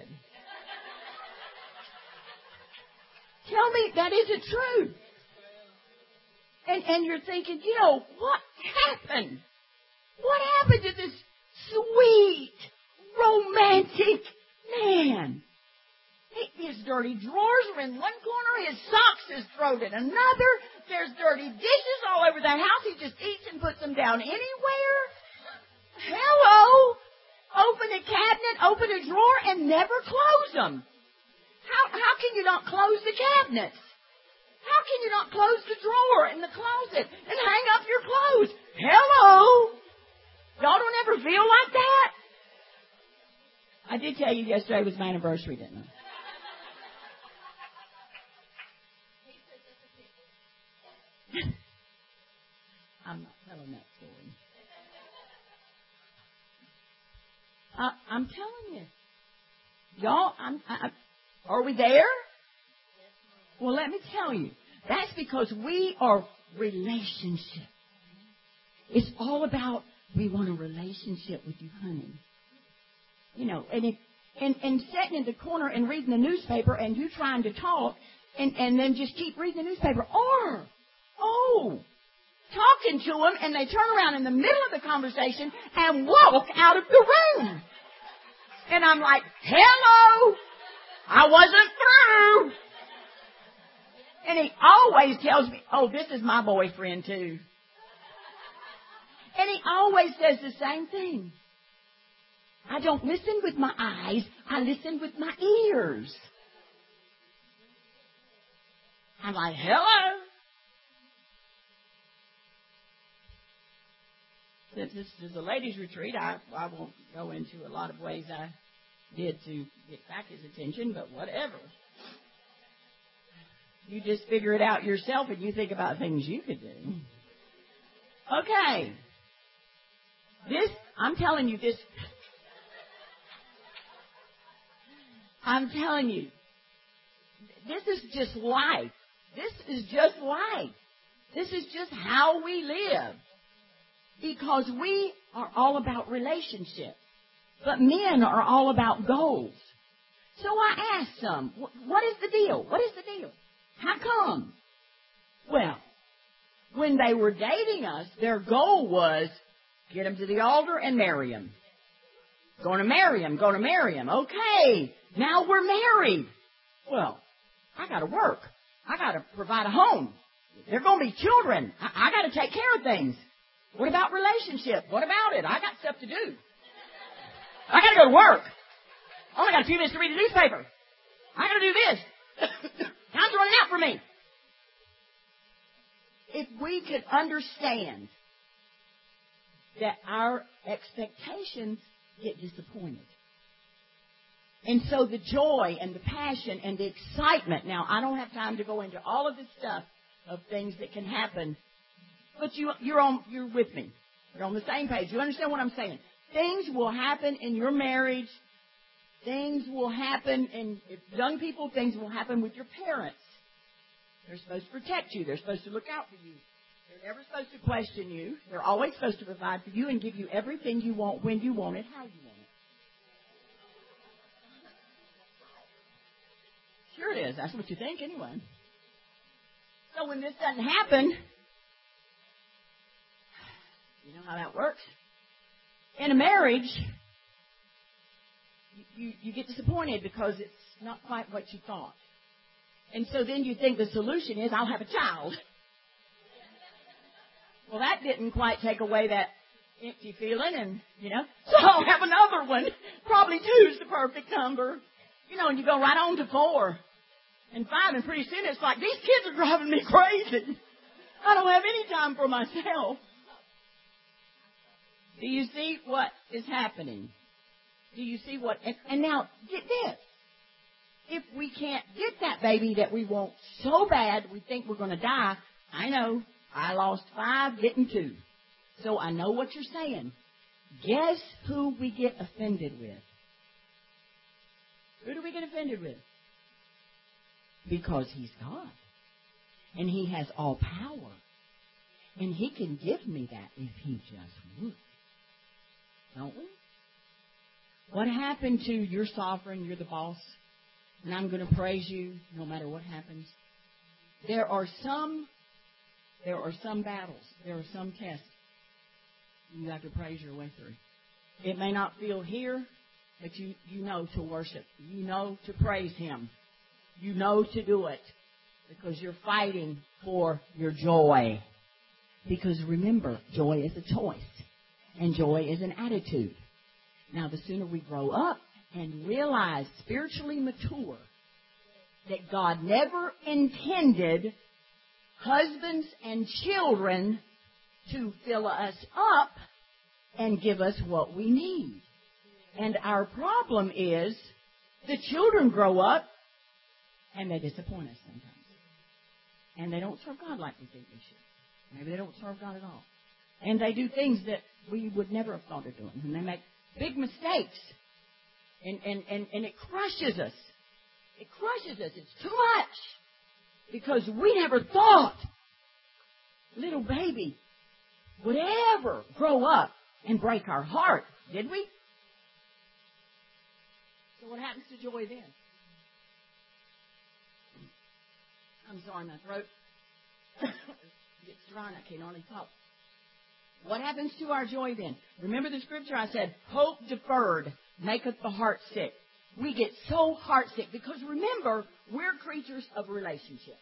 Tell me that isn't true. And and you're thinking, you know, what happened? What happened to this sweet, romantic man? His dirty drawers are in one corner, his socks is thrown in another, there's dirty dishes all over the house, he just eats and puts them down anywhere. Hello! Open a cabinet, open a drawer, and never close them. How, how can you not close the cabinets? How can you not close the drawer in the closet and hang up your clothes? Hello! Y'all don't ever feel like that? I did tell you yesterday was my anniversary, didn't I? I'm not telling that story. Uh, I'm telling you. Y'all, I'm, I, are we there? Well, let me tell you. That's because we are relationship. It's all about, we want a relationship with you, honey. You know, and if, and, and sitting in the corner and reading the newspaper and you trying to talk and, and then just keep reading the newspaper. Or, oh, talking to them and they turn around in the middle of the conversation and walk out of the room. And I'm like, hello, I wasn't through. And he always tells me, oh, this is my boyfriend too. And he always says the same thing. I don't listen with my eyes, I listen with my ears. I'm like, hello. Since this is a ladies' retreat, I, I won't go into a lot of ways I did to get back his attention, but whatever. You just figure it out yourself and you think about things you could do. Okay. This, I'm telling you this. I'm telling you. This is just life. This is just life. This is just how we live. Because we are all about relationships. But men are all about goals. So I asked some, what is the deal? What is the deal? How come? Well, when they were dating us, their goal was get them to the altar and marry them. Going to marry them, going to marry them. Okay, now we're married. Well, I got to work. I got to provide a home. There are going to be children. I, I got to take care of things. What about relationship? What about it? I got stuff to do. I got to go to work. I only got a few minutes to read the newspaper. I got to do this. Time's running out for me. If we could understand that our expectations get disappointed. And so the joy and the passion and the excitement. Now, I don't have time to go into all of this stuff of things that can happen. But you, you're on, you're with me. You're on the same page. You understand what I'm saying? Things will happen in your marriage. Things will happen in if young people. Things will happen with your parents. They're supposed to protect you. They're supposed to look out for you. They're never supposed to question you. They're always supposed to provide for you and give you everything you want, when you want it, how you want it. Sure it is. That's what you think anyway. So when this doesn't happen, you know how that works? In a marriage, you, you, you get disappointed because it's not quite what you thought. And so then you think the solution is, I'll have a child. Well, that didn't quite take away that empty feeling, and, you know, so I'll have another one. Probably two's the perfect number. You know, and you go right on to four and five, and pretty soon it's like, these kids are driving me crazy. I don't have any time for myself. Do you see what is happening? Do you see what... And, and now, get this. If we can't get that baby that we want so bad we think we're going to die, I know, I lost five, getting two. So I know what you're saying. Guess who we get offended with? Who do we get offended with? Because He's God. And He has all power. And He can give me that if He just would. Don't we? What happened to you're sovereign, you're the boss, and I'm going to praise you no matter what happens? There are some, there are some battles, there are some tests you have to praise your way through. It may not feel here, but you, you know to worship. You know to praise Him. You know to do it because you're fighting for your joy. Because remember, joy is a choice. And joy is an attitude. Now, the sooner we grow up and realize, spiritually mature, that God never intended husbands and children to fill us up and give us what we need. And our problem is the children grow up and they disappoint us sometimes. And they don't serve God like we think they should. Maybe they don't serve God at all. And they do things that we would never have thought of doing. And they make big mistakes. And, and, and, and it crushes us. It crushes us. It's too much. Because we never thought little baby would ever grow up and break our heart. Did we? So what happens to joy then? I'm sorry, my throat gets dry and I can hardly talk. What happens to our joy then? Remember the scripture I said, hope deferred maketh the heart sick. We get so heart sick because remember, we're creatures of relationship.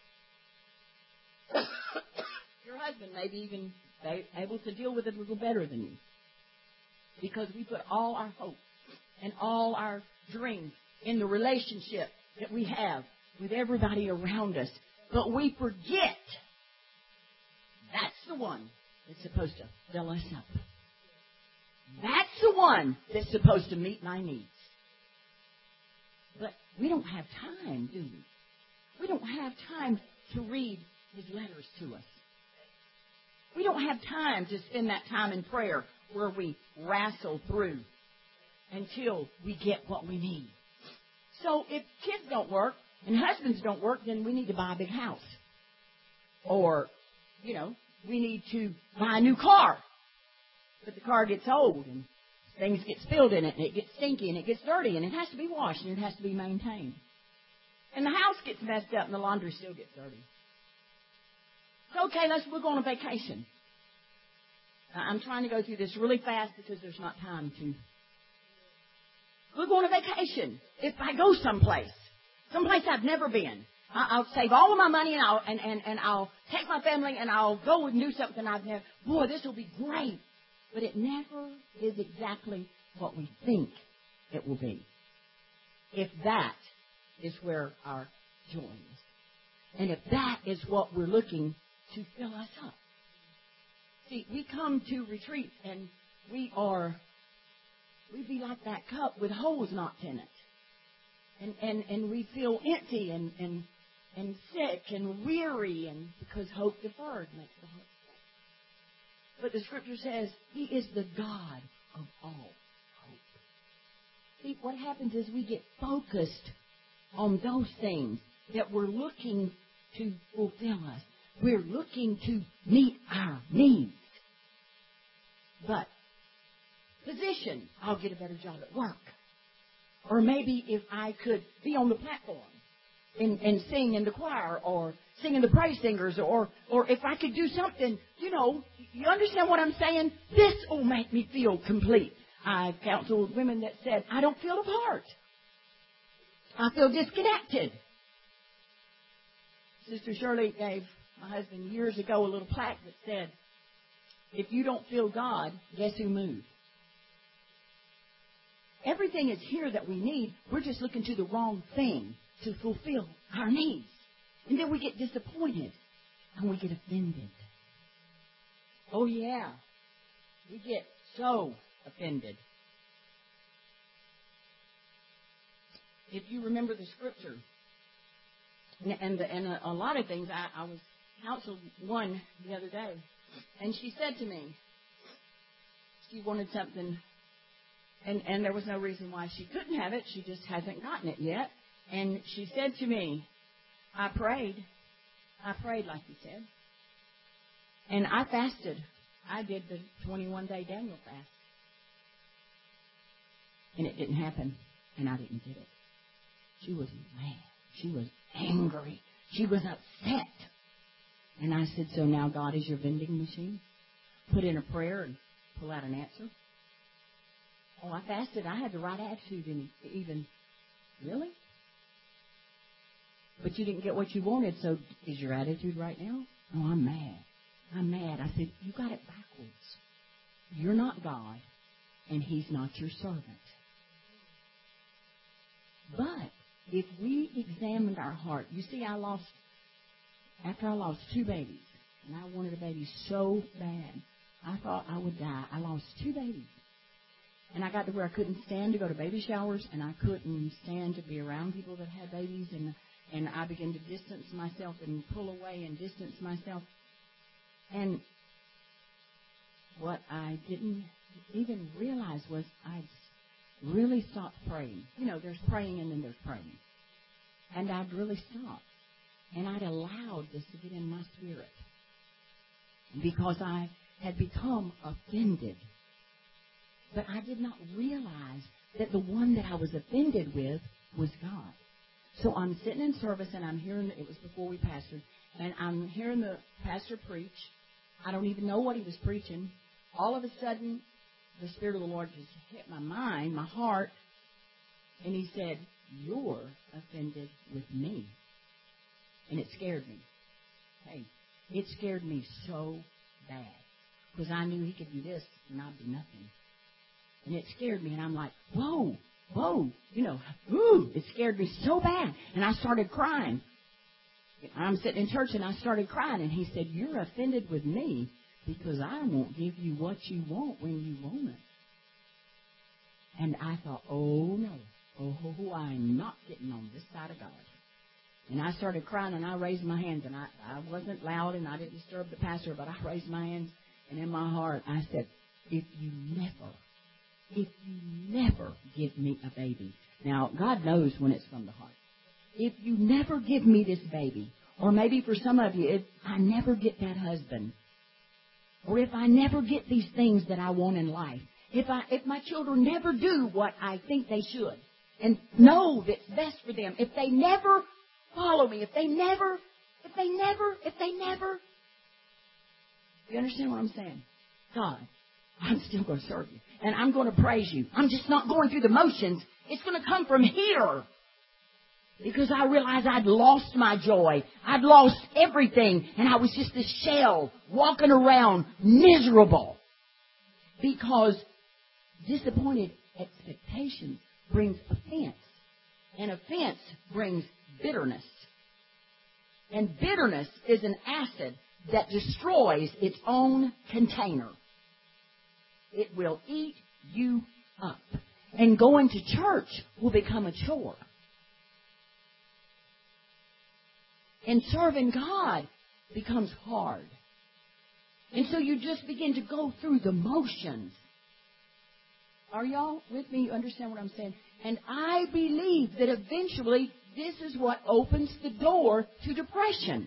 Your husband may be even able to deal with it a little better than you because we put all our hope and all our dreams in the relationship that we have with everybody around us. But we forget that's the one that's supposed to fill us up. That's the one that's supposed to meet my needs. But we don't have time, do we? We don't have time to read His letters to us. We don't have time to spend that time in prayer where we wrestle through until we get what we need. So if kids don't work and husbands don't work, then we need to buy a big house. Or, you know, we need to buy a new car. But the car gets old and things get spilled in it and it gets stinky and it gets dirty and it has to be washed and it has to be maintained. And the house gets messed up and the laundry still gets dirty. So, okay, let's, we'll go on a vacation. I'm trying to go through this really fast because there's not time to. We'll go on a vacation. If I go someplace, someplace I've never been, I'll save all of my money and I'll and, and, and I'll take my family and I'll go and do something I've never. Boy, this will be great. But it never is exactly what we think it will be. if that is where our joy is. And if that is what we're looking to fill us up. See, we come to retreat and we are, we be like that cup with holes knocked in it. And, and, and we feel empty and, and, and sick and weary, and because hope deferred makes the heart sick. But the Scripture says He is the God of all hope. See, what happens is we get focused on those things that we're looking to fulfill us. We're looking to meet our needs. But position, I'll get a better job at work. Or maybe if I could be on the platform and, and sing in the choir or sing in the praise singers, or, or if I could do something, you know, you understand what I'm saying? This will make me feel complete. I've counseled women that said, I don't feel a part. I feel disconnected. Sister Shirley gave my husband years ago a little plaque that said, if you don't feel God, guess who moved? Everything is here that we need. We're just looking to the wrong thing to fulfill our needs. And then we get disappointed and we get offended. Oh, yeah. We get so offended. If you remember the Scripture, and, and, the, and a, a lot of things, I, I was counseled one the other day, and she said to me, she wanted something, and, and there was no reason why she couldn't have it. She just hasn't gotten it yet. And she said to me, I prayed. I prayed, like you said. And I fasted. I did the twenty-one day Daniel fast. And it didn't happen, and I didn't get it. She was mad. She was angry. She was upset. And I said, so now God is your vending machine? Put in a prayer and pull out an answer? Oh, I fasted. I had the right attitude in even. Really? But you didn't get what you wanted, so is your attitude right now? Oh, I'm mad. I'm mad. I said, you got it backwards. You're not God, and He's not your servant. But if we examined our heart, you see, I lost, after I lost two babies, and I wanted a baby so bad, I thought I would die. I lost two babies. And I got to where I couldn't stand to go to baby showers, and I couldn't stand to be around people that had babies, and and I began to distance myself and pull away and distance myself. And what I didn't even realize was I'd really stopped praying. You know, there's praying and then there's praying. And I'd really stopped. And I'd allowed this to get in my spirit. Because I had become offended. But I did not realize that the one that I was offended with was God. So I'm sitting in service and I'm hearing, it was before we pastored, and I'm hearing the pastor preach. I don't even know what he was preaching. All of a sudden, the Spirit of the Lord just hit my mind, my heart, and He said, you're offended with me. And it scared me. Hey, it scared me so bad. Because I knew He could do this and I'd do nothing. And it scared me, and I'm like, whoa, whoa, you know, ooh, it scared me so bad. And I started crying. I'm sitting in church, and I started crying, and He said, you're offended with me because I won't give you what you want when you want it. And I thought, oh, no, oh, I'm not getting on this side of God. And I started crying, and I raised my hands, and I, I wasn't loud, and I didn't disturb the pastor, but I raised my hands, and in my heart, I said, if you never If you never give me a baby. Now, God knows when it's from the heart. If you never give me this baby, or maybe for some of you, if I never get that husband, or if I never get these things that I want in life, if I, if my children never do what I think they should, and know that's best for them, if they never follow me, if they never, if they never, if they never, you understand what I'm saying? God, I'm still going to serve you. And I'm going to praise you. I'm just not going through the motions. It's going to come from here. Because I realized I'd lost my joy. I'd lost everything. And I was just a shell walking around miserable. Because disappointed expectations brings offense. And offense brings bitterness. And bitterness is an acid that destroys its own container. It will eat you up. And going to church will become a chore. And serving God becomes hard. And so you just begin to go through the motions. Are y'all with me? You understand what I'm saying? And I believe that eventually this is what opens the door to depression.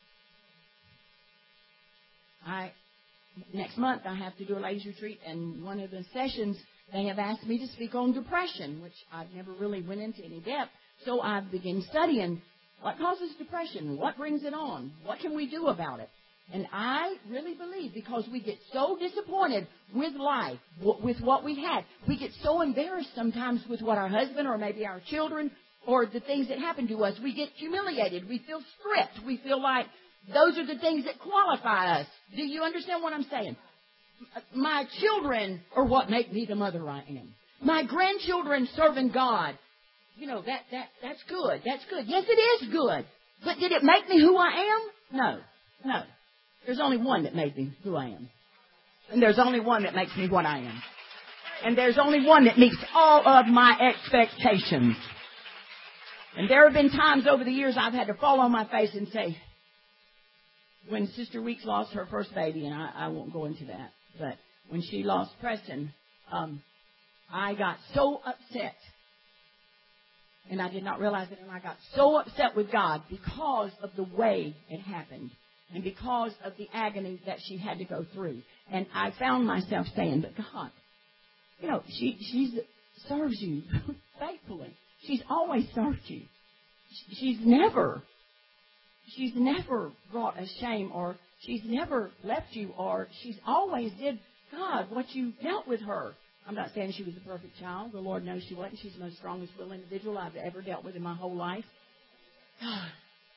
I next month I have to do a ladies retreat, and one of the sessions they have asked me to speak on depression, which I've never really went into any depth. So I've begun studying what causes depression, what brings it on, what can we do about it. And I really believe because we get so disappointed with life, with what we had, we get so embarrassed sometimes with what our husband or maybe our children or the things that happen to us. We get humiliated. We feel stripped. We feel like those are the things that qualify us. Do you understand what I'm saying? My children are what make me the mother I am. My grandchildren serving God. You know, that, that that's good. That's good. Yes, it is good. But did it make me who I am? No. No. There's only one that made me who I am. And there's only one that makes me what I am. And there's only one that meets all of my expectations. And there have been times over the years I've had to fall on my face and say, when Sister Weeks lost her first baby, and I, I won't go into that, but when she lost Preston, um, I got so upset. And I did not realize it, and I got so upset with God because of the way it happened. And because of the agony that she had to go through. And I found myself saying, but God, you know, she she's serves you faithfully. She's always served you. She's never, she's never brought a shame, or she's never left you, or she's always did, God, what you dealt with her. I'm not saying she was a perfect child. The Lord knows she wasn't. She's the most strongest willed individual I've ever dealt with in my whole life. God.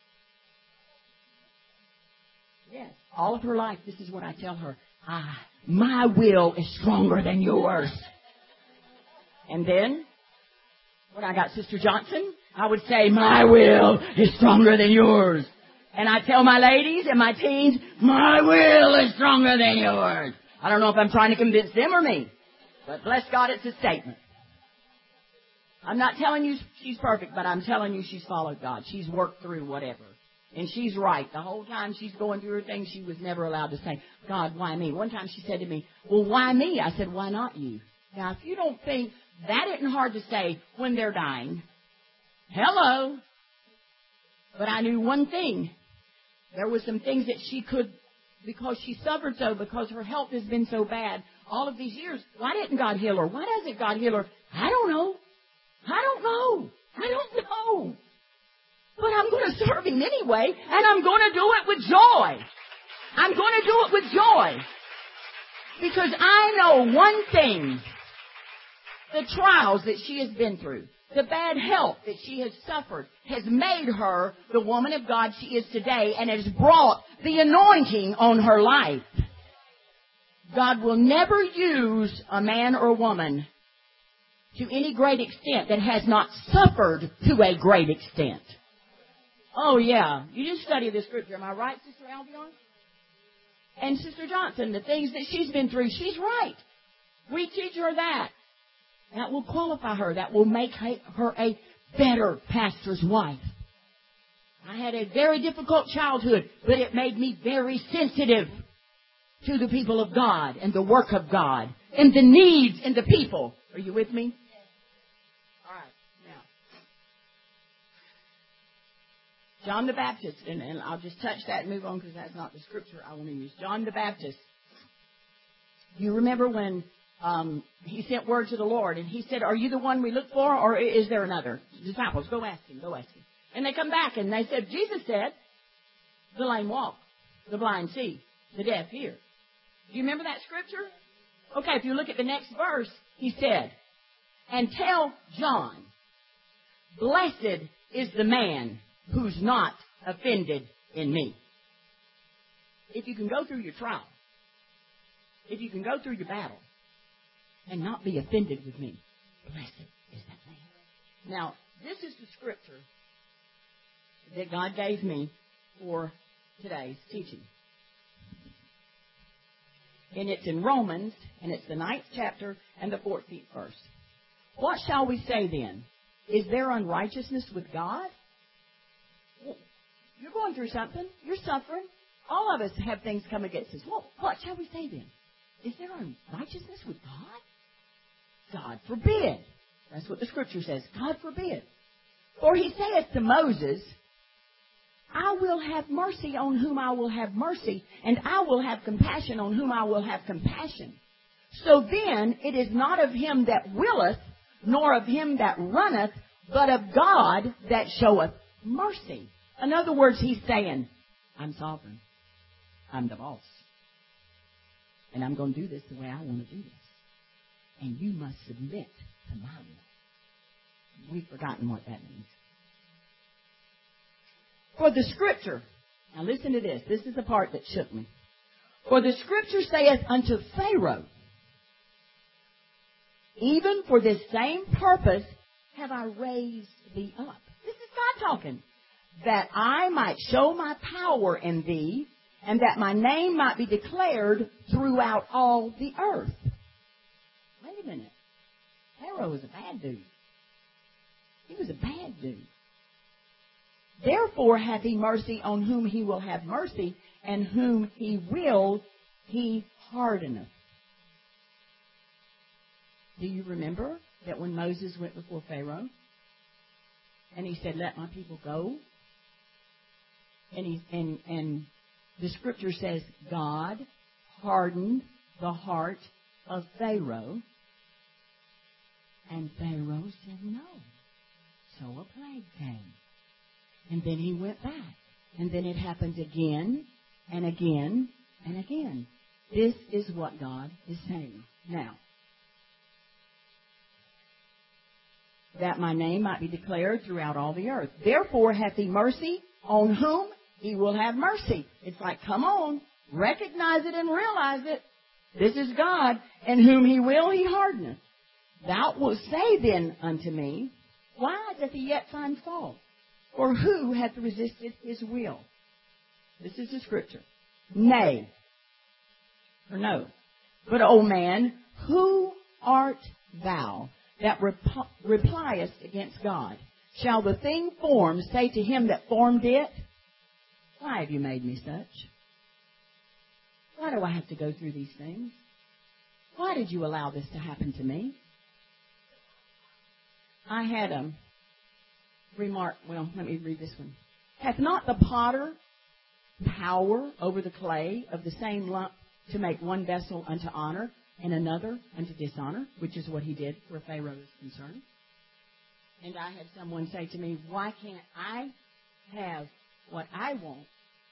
Yes, all of her life, this is what I tell her. Ah, my will is stronger than yours. And then, when I got Sister Johnson, I would say, my will is stronger than yours. And I tell my ladies and my teens, my will is stronger than yours. I don't know if I'm trying to convince them or me, but bless God, it's a statement. I'm not telling you she's perfect, but I'm telling you she's followed God. She's worked through whatever. And she's right. The whole time she's going through her thing, she was never allowed to say, God, why me? One time she said to me, well, why me? I said, why not you? Now, if you don't think that isn't hard to say when they're dying, hello. But I knew one thing. There were some things that she could, because she suffered so, because her health has been so bad all of these years. Why didn't God heal her? Why doesn't God heal her? I don't know. I don't know. I don't know. But I'm going to serve Him anyway, and I'm going to do it with joy. I'm going to do it with joy. Because I know one thing. The trials that she has been through, the bad health that she has suffered, has made her the woman of God she is today, and has brought the anointing on her life. God will never use a man or woman to any great extent that has not suffered to a great extent. Oh, yeah. You just study the Scripture. Am I right, Sister Albion? And Sister Johnson, the things that she's been through, she's right. We teach her that. That will qualify her. That will make her a better pastor's wife. I had a very difficult childhood, but it made me very sensitive to the people of God and the work of God and the needs and the people. Are you with me? All right. Now, John the Baptist, and, and I'll just touch that and move on because that's not the scripture I want to use. John the Baptist. You remember when um, he sent word to the Lord and he said, are you the one we look for, or is there another? Disciples, go ask him, go ask him. And they come back and they said, Jesus said, the lame walk, the blind see, the deaf hear. Do you remember that scripture? Okay, if you look at the next verse, he said, and tell John, blessed is the man who's not offended in me. If you can go through your trial, if you can go through your battle and not be offended with me, blessed is that man. Now, This is the scripture that God gave me for today's teaching. And it's in Romans, and it's the ninth chapter and the fourteenth verse. What shall we say then? Is there unrighteousness with God? Well, you're going through something. You're suffering. All of us have things come against us. Well, what shall we say then? Is there unrighteousness with God? God forbid. That's what the scripture says. God forbid. For he saith to Moses, I will have mercy on whom I will have mercy, and I will have compassion on whom I will have compassion. So then it is not of him that willeth, nor of him that runneth, but of God that showeth mercy. In other words, he's saying, I'm sovereign. I'm the boss. And I'm going to do this the way I want to do this. And you must submit to my will. We've forgotten what that means. For the scripture, now listen to this. This is the part that shook me. For the scripture saith unto Pharaoh, even for this same purpose have I raised thee up. This is God talking. That I might show my power in thee, and that my name might be declared throughout all the earth. Wait a minute. Pharaoh was a bad dude. He was a bad dude. Therefore hath he mercy on whom he will have mercy, and whom he will he hardeneth. Do you remember that when Moses went before Pharaoh, and he said, let my people go? And, he, and, and the scripture says, God hardened the heart of Pharaoh, and Pharaoh said no. So a plague came. And then he went back. And then it happened again and again and again. This is what God is saying. Now, that my name might be declared throughout all the earth. Therefore hath he mercy on whom he will have mercy. It's like, come on, recognize it and realize it. This is God, and whom he will he hardeneth. Thou wilt say then unto me, why doth he yet find fault? For who hath resisted his will? This is the scripture. Nay, or no. But, O man, who art thou that rep- repliest against God? Shall the thing formed say to him that formed it, why have you made me such? Why do I have to go through these things? Why did you allow this to happen to me? I had a remark, well, let me read this one. Hath not the potter power over the clay of the same lump to make one vessel unto honor and another unto dishonor, which is what he did where Pharaoh is concerned? And I had someone say to me, why can't I have what I want?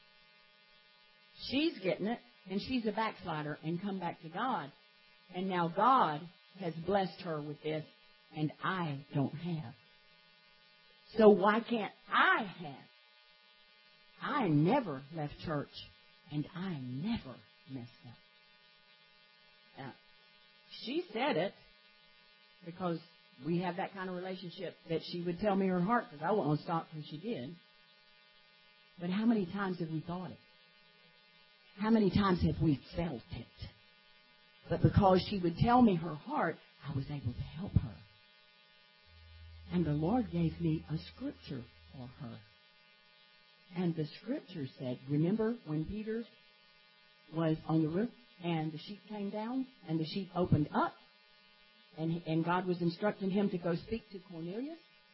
She's getting it, and she's a backslider and come back to God. And now God has blessed her with this, and I don't have. So why can't I have? I never left church, and I never messed up. Now, she said it because we have that kind of relationship that she would tell me her heart because I won't stop when she did. But how many times have we thought it? How many times have we felt it? But because she would tell me her heart, I was able to help her. And the Lord gave me a scripture for her. And the scripture said, remember when Peter was on the roof and the sheep came down and the sheep opened up and, and God was instructing him to go speak to Cornelius?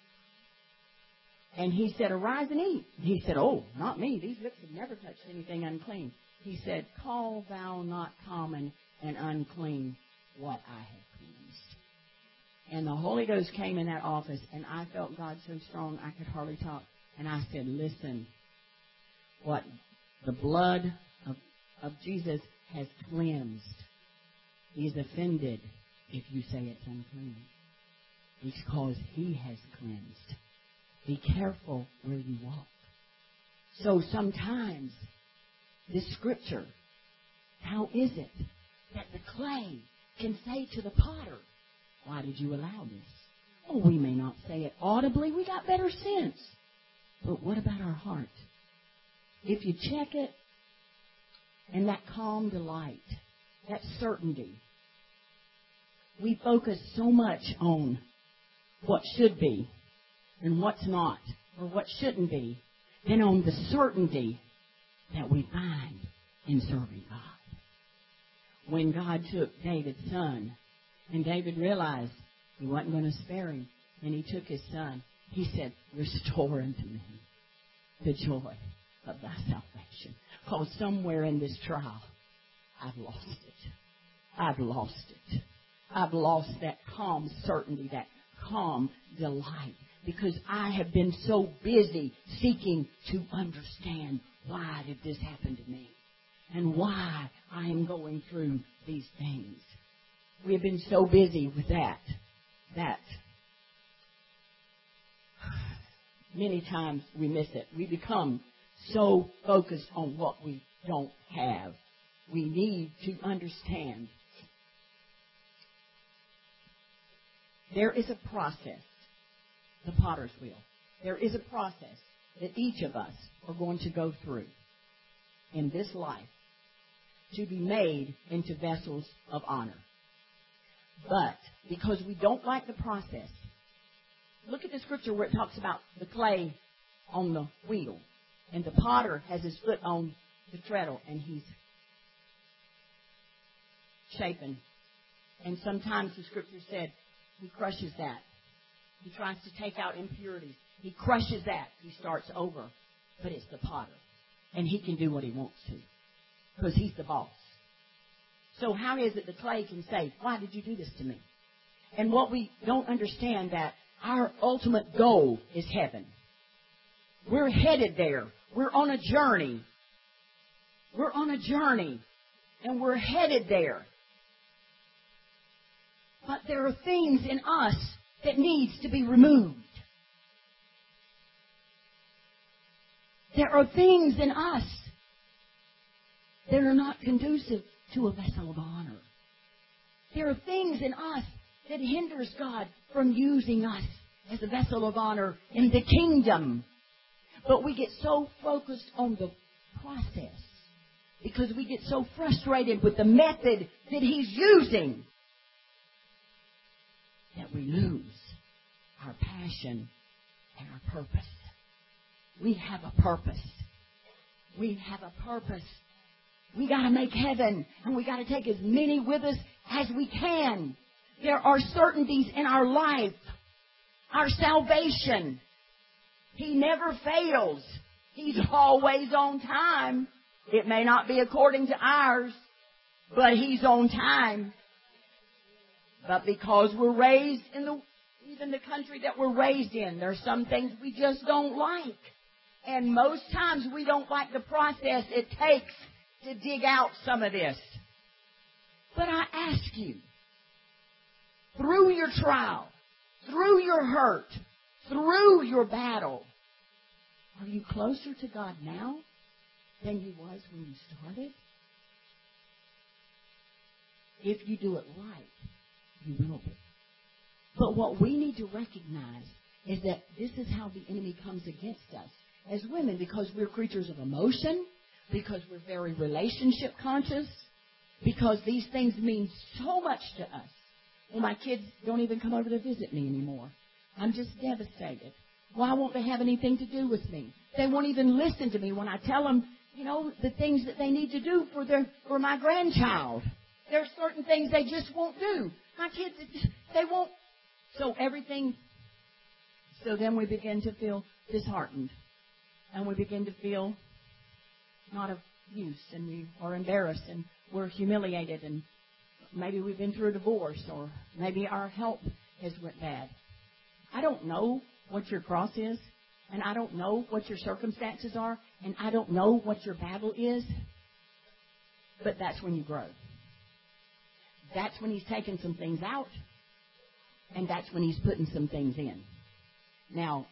And he said, arise and eat. He said, oh, not me. These lips have never touched anything unclean. He said, call thou not common and unclean what I have cleansed. And the Holy Ghost came in that office, and I felt God so strong I could hardly talk. And I said, listen, what the blood of, of Jesus has cleansed. He's offended if you say it's unclean. Because he has cleansed. Be careful where you walk. So sometimes this scripture, how is it that the clay can say to the potter, why did you allow this? Oh, we may not say it audibly. We got better sense. But what about our heart? If you check it, and that calm delight, that certainty, we focus so much on what should be and what's not, or what shouldn't be, than on the certainty that we find in serving God. When God took David's son, and David realized he wasn't going to spare him, and he took his son, he said, restore unto me the joy of thy salvation. Because somewhere in this trial, I've lost it. I've lost it. I've lost that calm certainty, that calm delight, because I have been so busy seeking to understand why did this happen to me and why I am going through these things. We have been so busy with that, that many times we miss it. We become so focused on what we don't have. We need to understand there is a process, the potter's wheel. There is a process that each of us are going to go through in this life to be made into vessels of honor. But because we don't like the process, look at the scripture where it talks about the clay on the wheel, and the potter has his foot on the treadle, and he's shaping. And sometimes the scripture said he crushes that. He tries to take out impurities. He crushes that. He starts over. But it's the potter. And he can do what he wants to, because he's the boss. So how is it the clay can say, why did you do this to me? And what we don't understand, that our ultimate goal is heaven. We're headed there. We're on a journey. We're on a journey. And we're headed there. But there are things in us that needs to be removed. There are things in us that are not conducive to a vessel of honor. There are things in us that hinders God from using us as a vessel of honor in the kingdom. But we get so focused on the process because we get so frustrated with the method that He's using that we lose our passion and our purpose. We have a purpose. We have a purpose. We got to make heaven, and we got to take as many with us as we can. There are certainties in our life. Our salvation. He never fails. He's always on time. It may not be according to ours, but He's on time. But because we're raised in the, even the country that we're raised in, there's some things we just don't like. And most times we don't like the process it takes to dig out some of this. But I ask you, through your trial, through your hurt, through your battle, are you closer to God now than you was when you started? If you do it right, you will be. But what we need to recognize is that this is how the enemy comes against us as women, because we're creatures of emotion, because we're very relationship conscious, because these things mean so much to us. Well, my kids don't even come over to visit me anymore. I'm just devastated. Why won't they have anything to do with me? They won't even listen to me when I tell them, you know, the things that they need to do for their for my grandchild. There are certain things they just won't do. My kids, they won't. So everything, so then we begin to feel disheartened. And we begin to feel not of use, and we are embarrassed, and we're humiliated, and maybe we've been through a divorce, or maybe our health has went bad. I don't know what your cross is, and I don't know what your circumstances are, and I don't know what your battle is, but that's when you grow. That's when He's taking some things out, and that's when He's putting some things in. Now,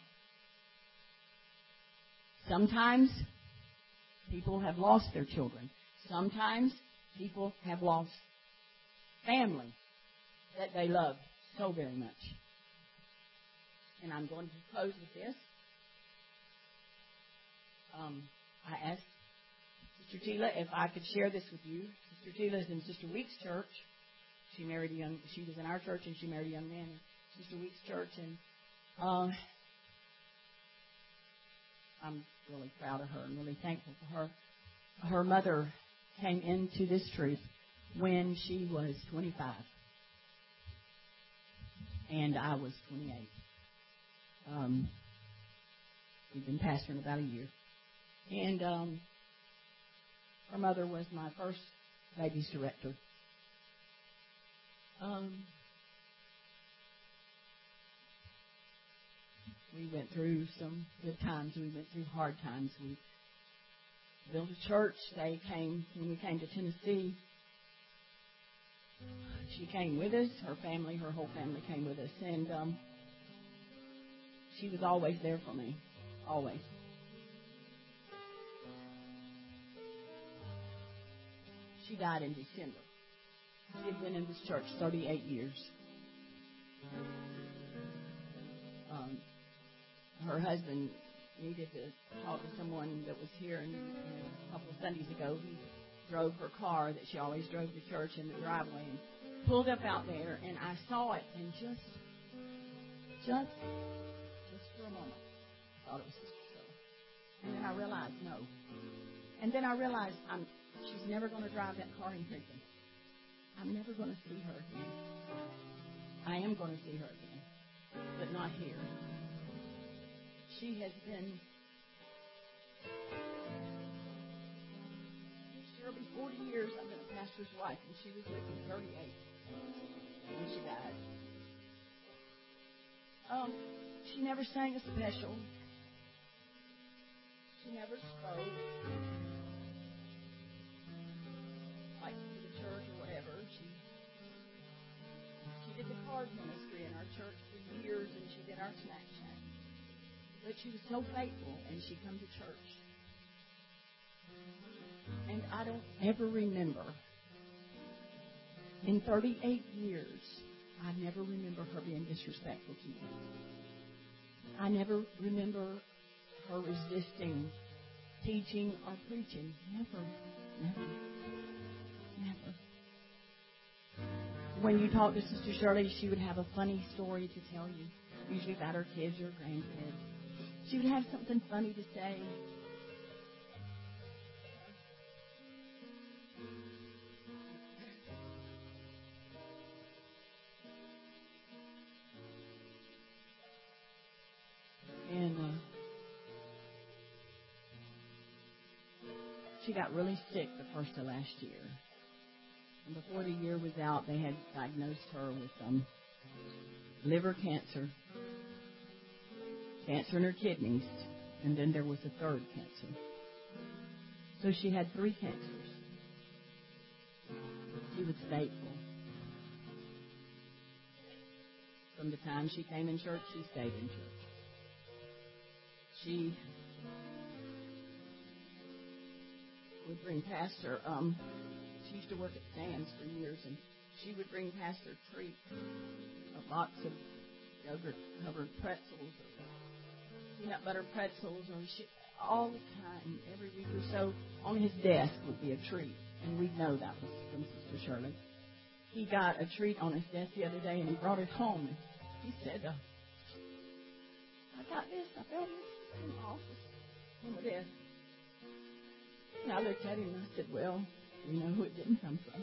sometimes people have lost their children. Sometimes people have lost family that they love so very much. And I'm going to close with this. Um, I asked Sister Tila if I could share this with you. Sister Tila is in Sister Weeks' church. She married a young. She was in our church, and she married a young man in Sister Weeks' church. And um, I'm really proud of her and really thankful for her. Her mother came into this truth when she was twenty-five, and I was twenty-eight. Um, we've been pastoring about a year. And um, her mother was my first ladies director. Um, we went through some good times. We went through hard times. We built a church. They came, when we came to Tennessee, she came with us. Her family, her whole family came with us. And um, she was always there for me. Always. She died in December. She had been in this church thirty-eight years. Um, her husband needed to talk to someone that was here, and, and a couple of Sundays ago, he drove her car that she always drove to church in the driveway and pulled up out there, and I saw it, and just, just, just for a moment, I thought it was Sister Shirley. And then I realized, no. And then I realized I'm, she's never going to drive that car in Princeton. I'm never going to see her again. I am going to see her again, but not here. She has been, surely forty years I've been a pastor's wife, and she was with me thirty-eight when she died. Um, she never sang a special. She never spoke, like to the church or whatever. She she did the card ministry in our church for years, and she did our snack shack. But she was so faithful, and she'd come to church. And I don't ever remember, in thirty-eight years, I never remember her being disrespectful to me. I never remember her resisting teaching or preaching. Never, never, never. When you talk to Sister Shirley, she would have a funny story to tell you, usually about her kids or grandkids. She would have something funny to say. And uh, she got really sick the first of last year. And before the year was out, they had diagnosed her with um, liver cancer, cancer in her kidneys, and then there was a third cancer. So she had three cancers. She was faithful. From the time she came in church, she stayed in church. She would bring Pastor, um, she used to work at Sam's for years, and she would bring Pastor treats, a box of yogurt-covered pretzels, or peanut butter pretzels, or she, all the time, every week or so, on his desk would be a treat, and we'd know that was from Sister Shirley. He got a treat on his desk the other day, and he brought it home, and he said, uh, I got this, I found this in the office on the desk. And I looked at him and I said, well, we know who it didn't come from.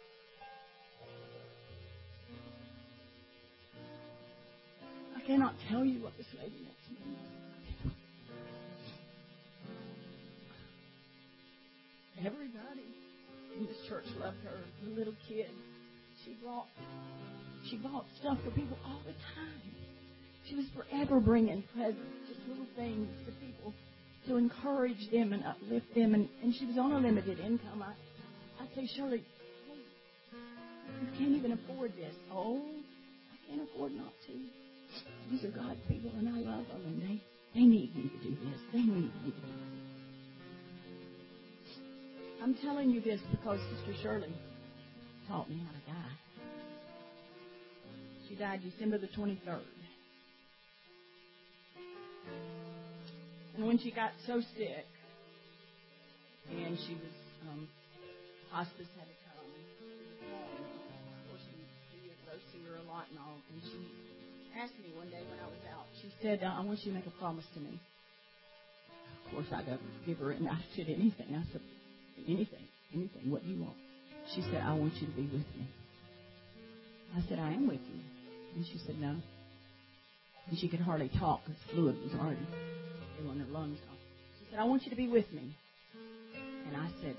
I cannot tell you what this lady meant to me. Everybody in this church loved her. The little kid, she brought, she bought stuff for people all the time. She was forever bringing presents, just little things to people to encourage them and uplift them. And, and she was on a limited income. I, I say, Shirley, you can't even afford this. Oh, I can't afford not to. These are God's people, and I love them, and they, they need me to do this. They need me to do this. I'm telling you this because Sister Shirley taught me how to die. She died December the twenty-third. And when she got so sick, and she was, um, hospice had to come, of course, she, she goes to her a lot and all, and she asked me one day when I was out, she said, uh, I want you to make a promise to me. Of course, I don't give her, and I said, anything. I said, anything, anything, what do you want? She said, I want you to be with me. I said, I am with you. And she said, no. And she could hardly talk because fluid was already filling her lungs off. She said, I want you to be with me. And I said,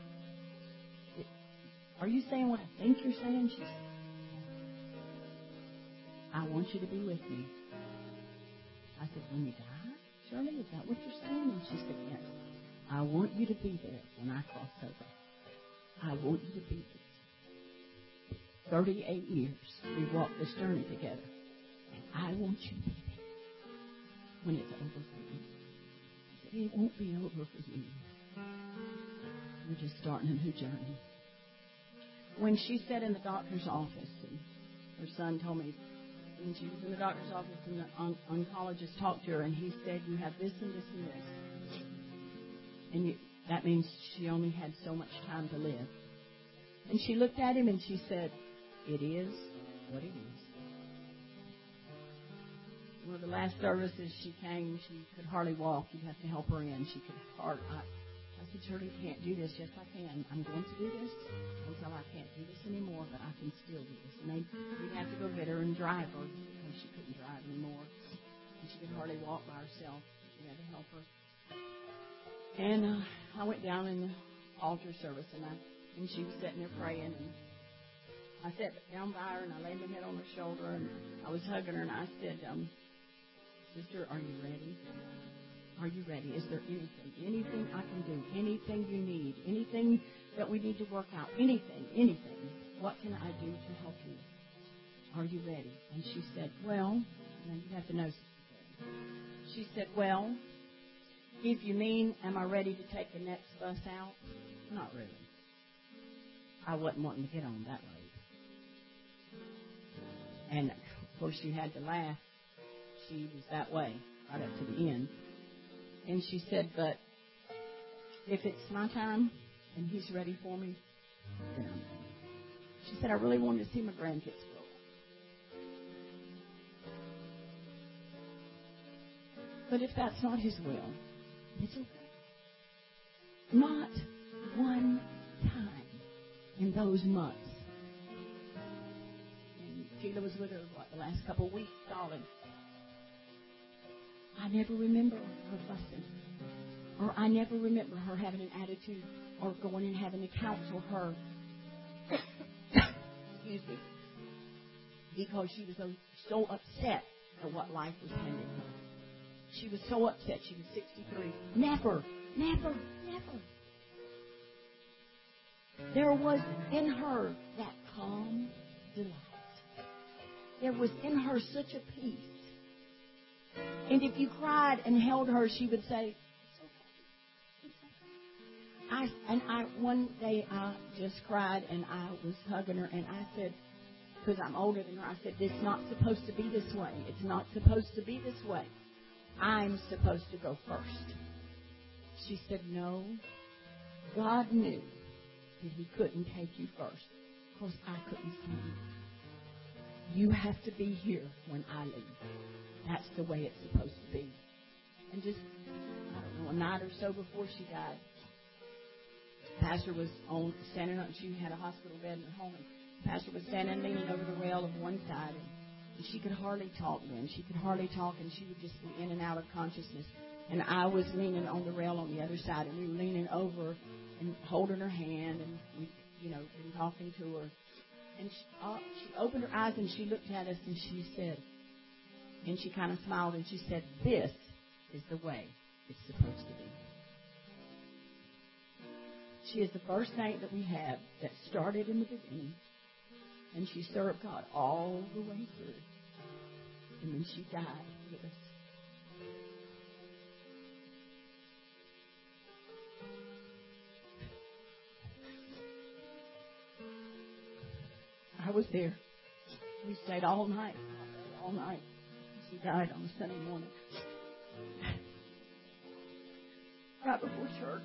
are you saying what I think you're saying? She said, I want you to be with me. I said, when you die, Shirley, is that what you're saying? And she said, yes. I want you to be there when I cross over. I want you to be there. thirty-eight years we walked this journey together. And I want you to be there when it's over for you. I said, it won't be over for you. We're just starting a new journey. When she sat in the doctor's office, and her son told me, when she was in the doctor's office, and the on- oncologist talked to her, and he said, you have this and this and this. And you, that means she only had so much time to live. And she looked at him and she said, it is what it is. One of the last services she came, she could hardly walk. You'd have to help her in. She could hardly. I, I said, Shirley, you can't do this. Yes, I can. I'm going to do this until I can't do this anymore, but I can still do this. And they, we'd have to go get her and drive her because she couldn't drive anymore. And she could hardly walk by herself. We had to help her. And uh, I went down in the altar service, and I and she was sitting there praying, and I sat down by her, and I laid my head on her shoulder, and I was hugging her, and I said, um, Sister, are you ready? Are you ready? Is there anything, anything I can do, anything you need, anything that we need to work out, anything, anything? What can I do to help you? Are you ready? And she said, well, and you have to know, Sister. She said, well, if you mean, am I ready to take the next bus out? Not really. I wasn't wanting to get on that road. And, of course, she had to laugh. She was that way right up to the end. And she said, but if it's my time and he's ready for me, then I'm ready. She said, I really wanted to see my grandkids grow up. But if that's not his will, it's okay. Not one time in those months. And Sheila was with her, what, the last couple of weeks, solid. I never remember her fussing. Or I never remember her having an attitude or going and having to counsel her. Excuse me. Because she was so, so upset at what life was handing her. She was so upset. She was sixty-three. Never, never, never. There was in her that calm delight. There was in her such a peace. And if you cried and held her, she would say, it's okay. It's okay. I, and I, one day I just cried and I was hugging her and I said, because I'm older than her, I said, it's not supposed to be this way. It's not supposed to be this way. I'm supposed to go first. She said, no, God knew that he couldn't take you first because I couldn't see you. You have to be here when I leave. That's the way it's supposed to be. And just, I don't know, a night or so before she died, Pastor was on, standing up, she had a hospital bed in her home, and Pastor was standing leaning over the rail of one side, and, and she could hardly talk then. She could hardly talk, and she would just be in and out of consciousness. And I was leaning on the rail on the other side, and we were leaning over and holding her hand, and we, you know, been talking to her. And she, uh, she opened her eyes, and she looked at us, and she said, and she kind of smiled, and she said, this is the way it's supposed to be. She is the first saint that we have that started in the beginning, and she served God all the way through. And then she died with us. I was there. We stayed all night, all night. She died on a Sunday morning. right before church.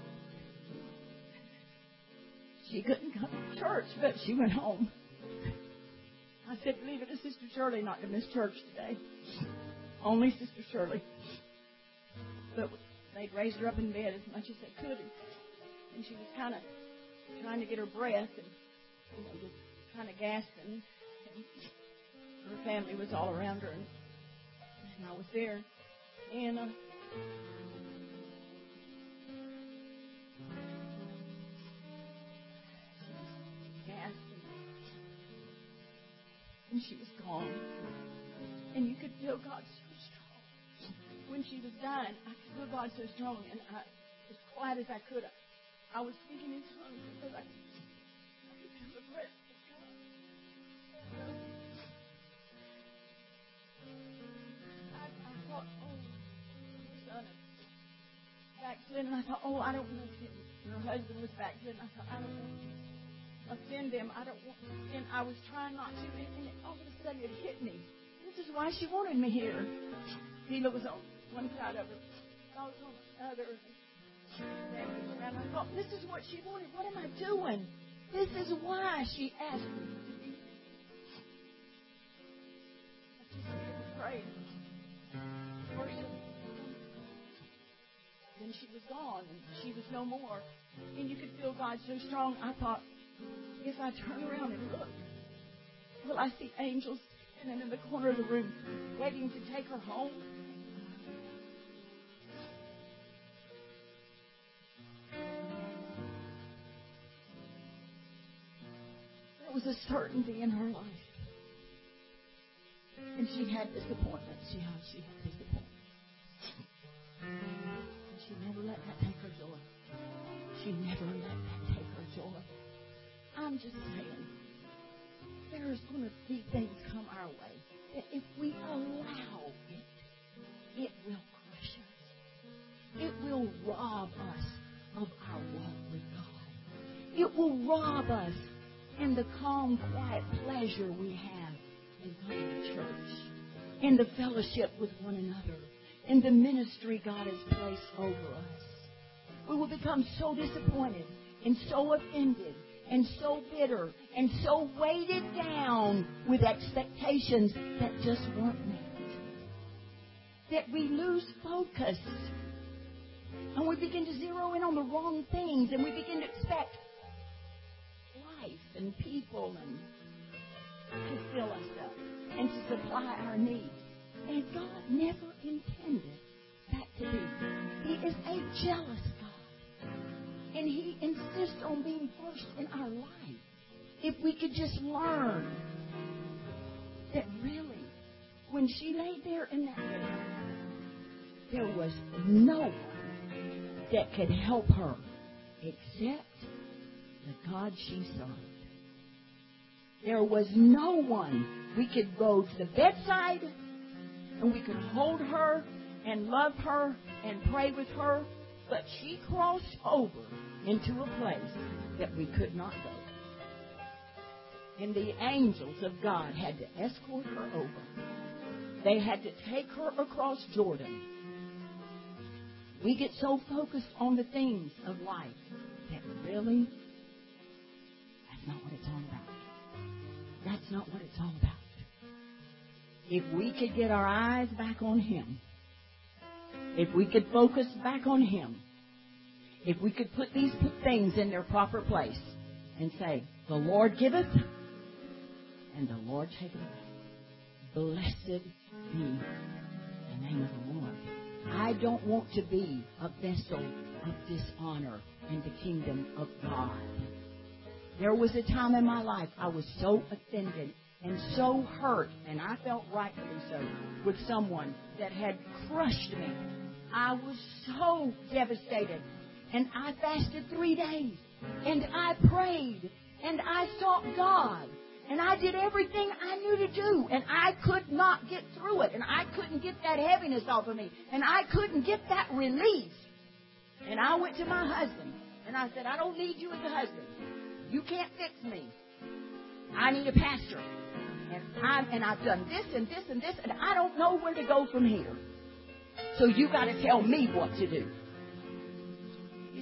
She couldn't come to church, but she went home. I said, leave it to Sister Shirley not to miss church today. Only Sister Shirley. But they'd raised her up in bed as much as they could. And, and she was kind of trying to get her breath and, you know, just kind of gasping. And her family was all around her. And, and I was there. And uh, and she was gone. And you could feel God so strong. When she was dying, I could feel God so strong. And I, as quiet as I could, I, I was speaking in tongues because I, I could feel the breath of God. I, I thought, oh, son, backslidden. I thought, oh, I don't know if her husband was backslidden. I thought, I don't want to offend them. I don't want to offend. I was trying not to, and, and it, all of a sudden it hit me. This is why she wanted me here. Sheila was on one side of her. I was on the other. And I thought, this is what she wanted. What am I doing? This is why she asked me to be here. I just began to pray. Worship. Then she was gone, and she was no more. And you could feel God so strong. I thought, if I turn around and look, will I see angels standing in the corner of the room waiting to take her home? There was a certainty in her life. And she had disappointments. She had, she had disappointments. And she never let that take her joy. She never let that take her joy. I'm just saying, there's going to be things come our way that if we allow it, it will crush us. It will rob us of our walk with God. It will rob us in the calm, quiet pleasure we have in coming to church, in the fellowship with one another, in the ministry God has placed over us. We will become so disappointed and so offended and so bitter and so weighted down with expectations that just weren't met, that we lose focus and we begin to zero in on the wrong things, and we begin to expect life and people and to fill us up and to supply our needs. And God never intended that to be. He is a jealous God. And He insists on being first in our life. If we could just learn that really, when she laid there in that bed, there was no one that could help her except the God she served. There was no one. We could go to the bedside and we could hold her and love her and pray with her, but she crossed over into a place that we could not go. And the angels of God had to escort her over. They had to take her across Jordan. We get so focused on the things of life that really, that's not what it's all about. That's not what it's all about. If we could get our eyes back on Him, if we could focus back on Him, if we could put these things in their proper place and say, the Lord giveth and the Lord taketh away. Blessed be the name of the Lord. I don't want to be a vessel of dishonor in the kingdom of God. There was a time in my life I was so offended and so hurt, and I felt rightfully so, with someone that had crushed me. I was so devastated. And I fasted three days. And I prayed. And I sought God. And I did everything I knew to do. And I could not get through it. And I couldn't get that heaviness off of me. And I couldn't get that relief. And I went to my husband. And I said, I don't need you as a husband. You can't fix me. I need a pastor. And, I'm, and I've done this and this and this. And I don't know where to go from here. So you got to tell me what to do.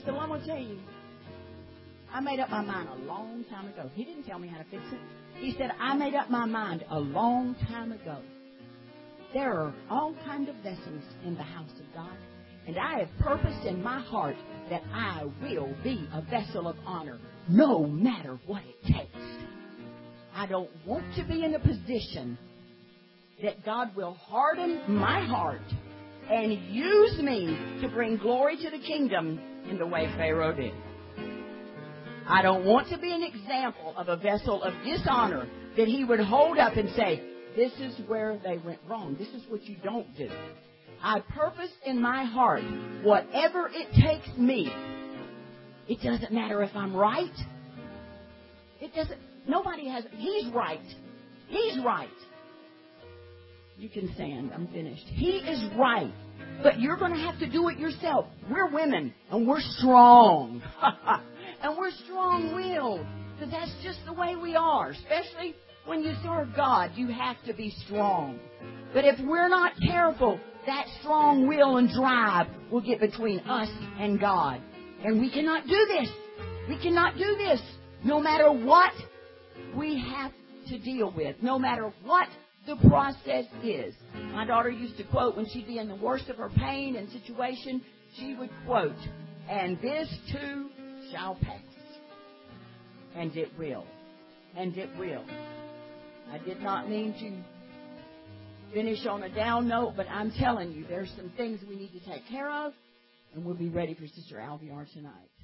Crystal, I'm going to tell you, I made up my mind a long time ago. He didn't tell me how to fix it. He said, I made up my mind a long time ago. There are all kinds of vessels in the house of God. And I have purposed in my heart that I will be a vessel of honor, no matter what it takes. I don't want to be in a position that God will harden my heart and use me to bring glory to the kingdom in the way Pharaoh did. I don't want to be an example of a vessel of dishonor that he would hold up and say, this is where they went wrong. This is what you don't do. I purpose in my heart, whatever it takes me. It doesn't matter if I'm right. It doesn't, nobody has, he's right. He's right. You can stand, I'm finished. He is right. But you're going to have to do it yourself. We're women, and we're strong. And we're strong-willed. Because that's just the way we are. Especially when you serve God, you have to be strong. But if we're not careful, that strong will and drive will get between us and God. And we cannot do this. We cannot do this. No matter what we have to deal with. No matter what the process is. My daughter used to quote when she'd be in the worst of her pain and situation, she would quote, and this too shall pass. And it will. And it will. I did not mean to finish on a down note, but I'm telling you, there's some things we need to take care of, and we'll be ready for Sister Alviar tonight.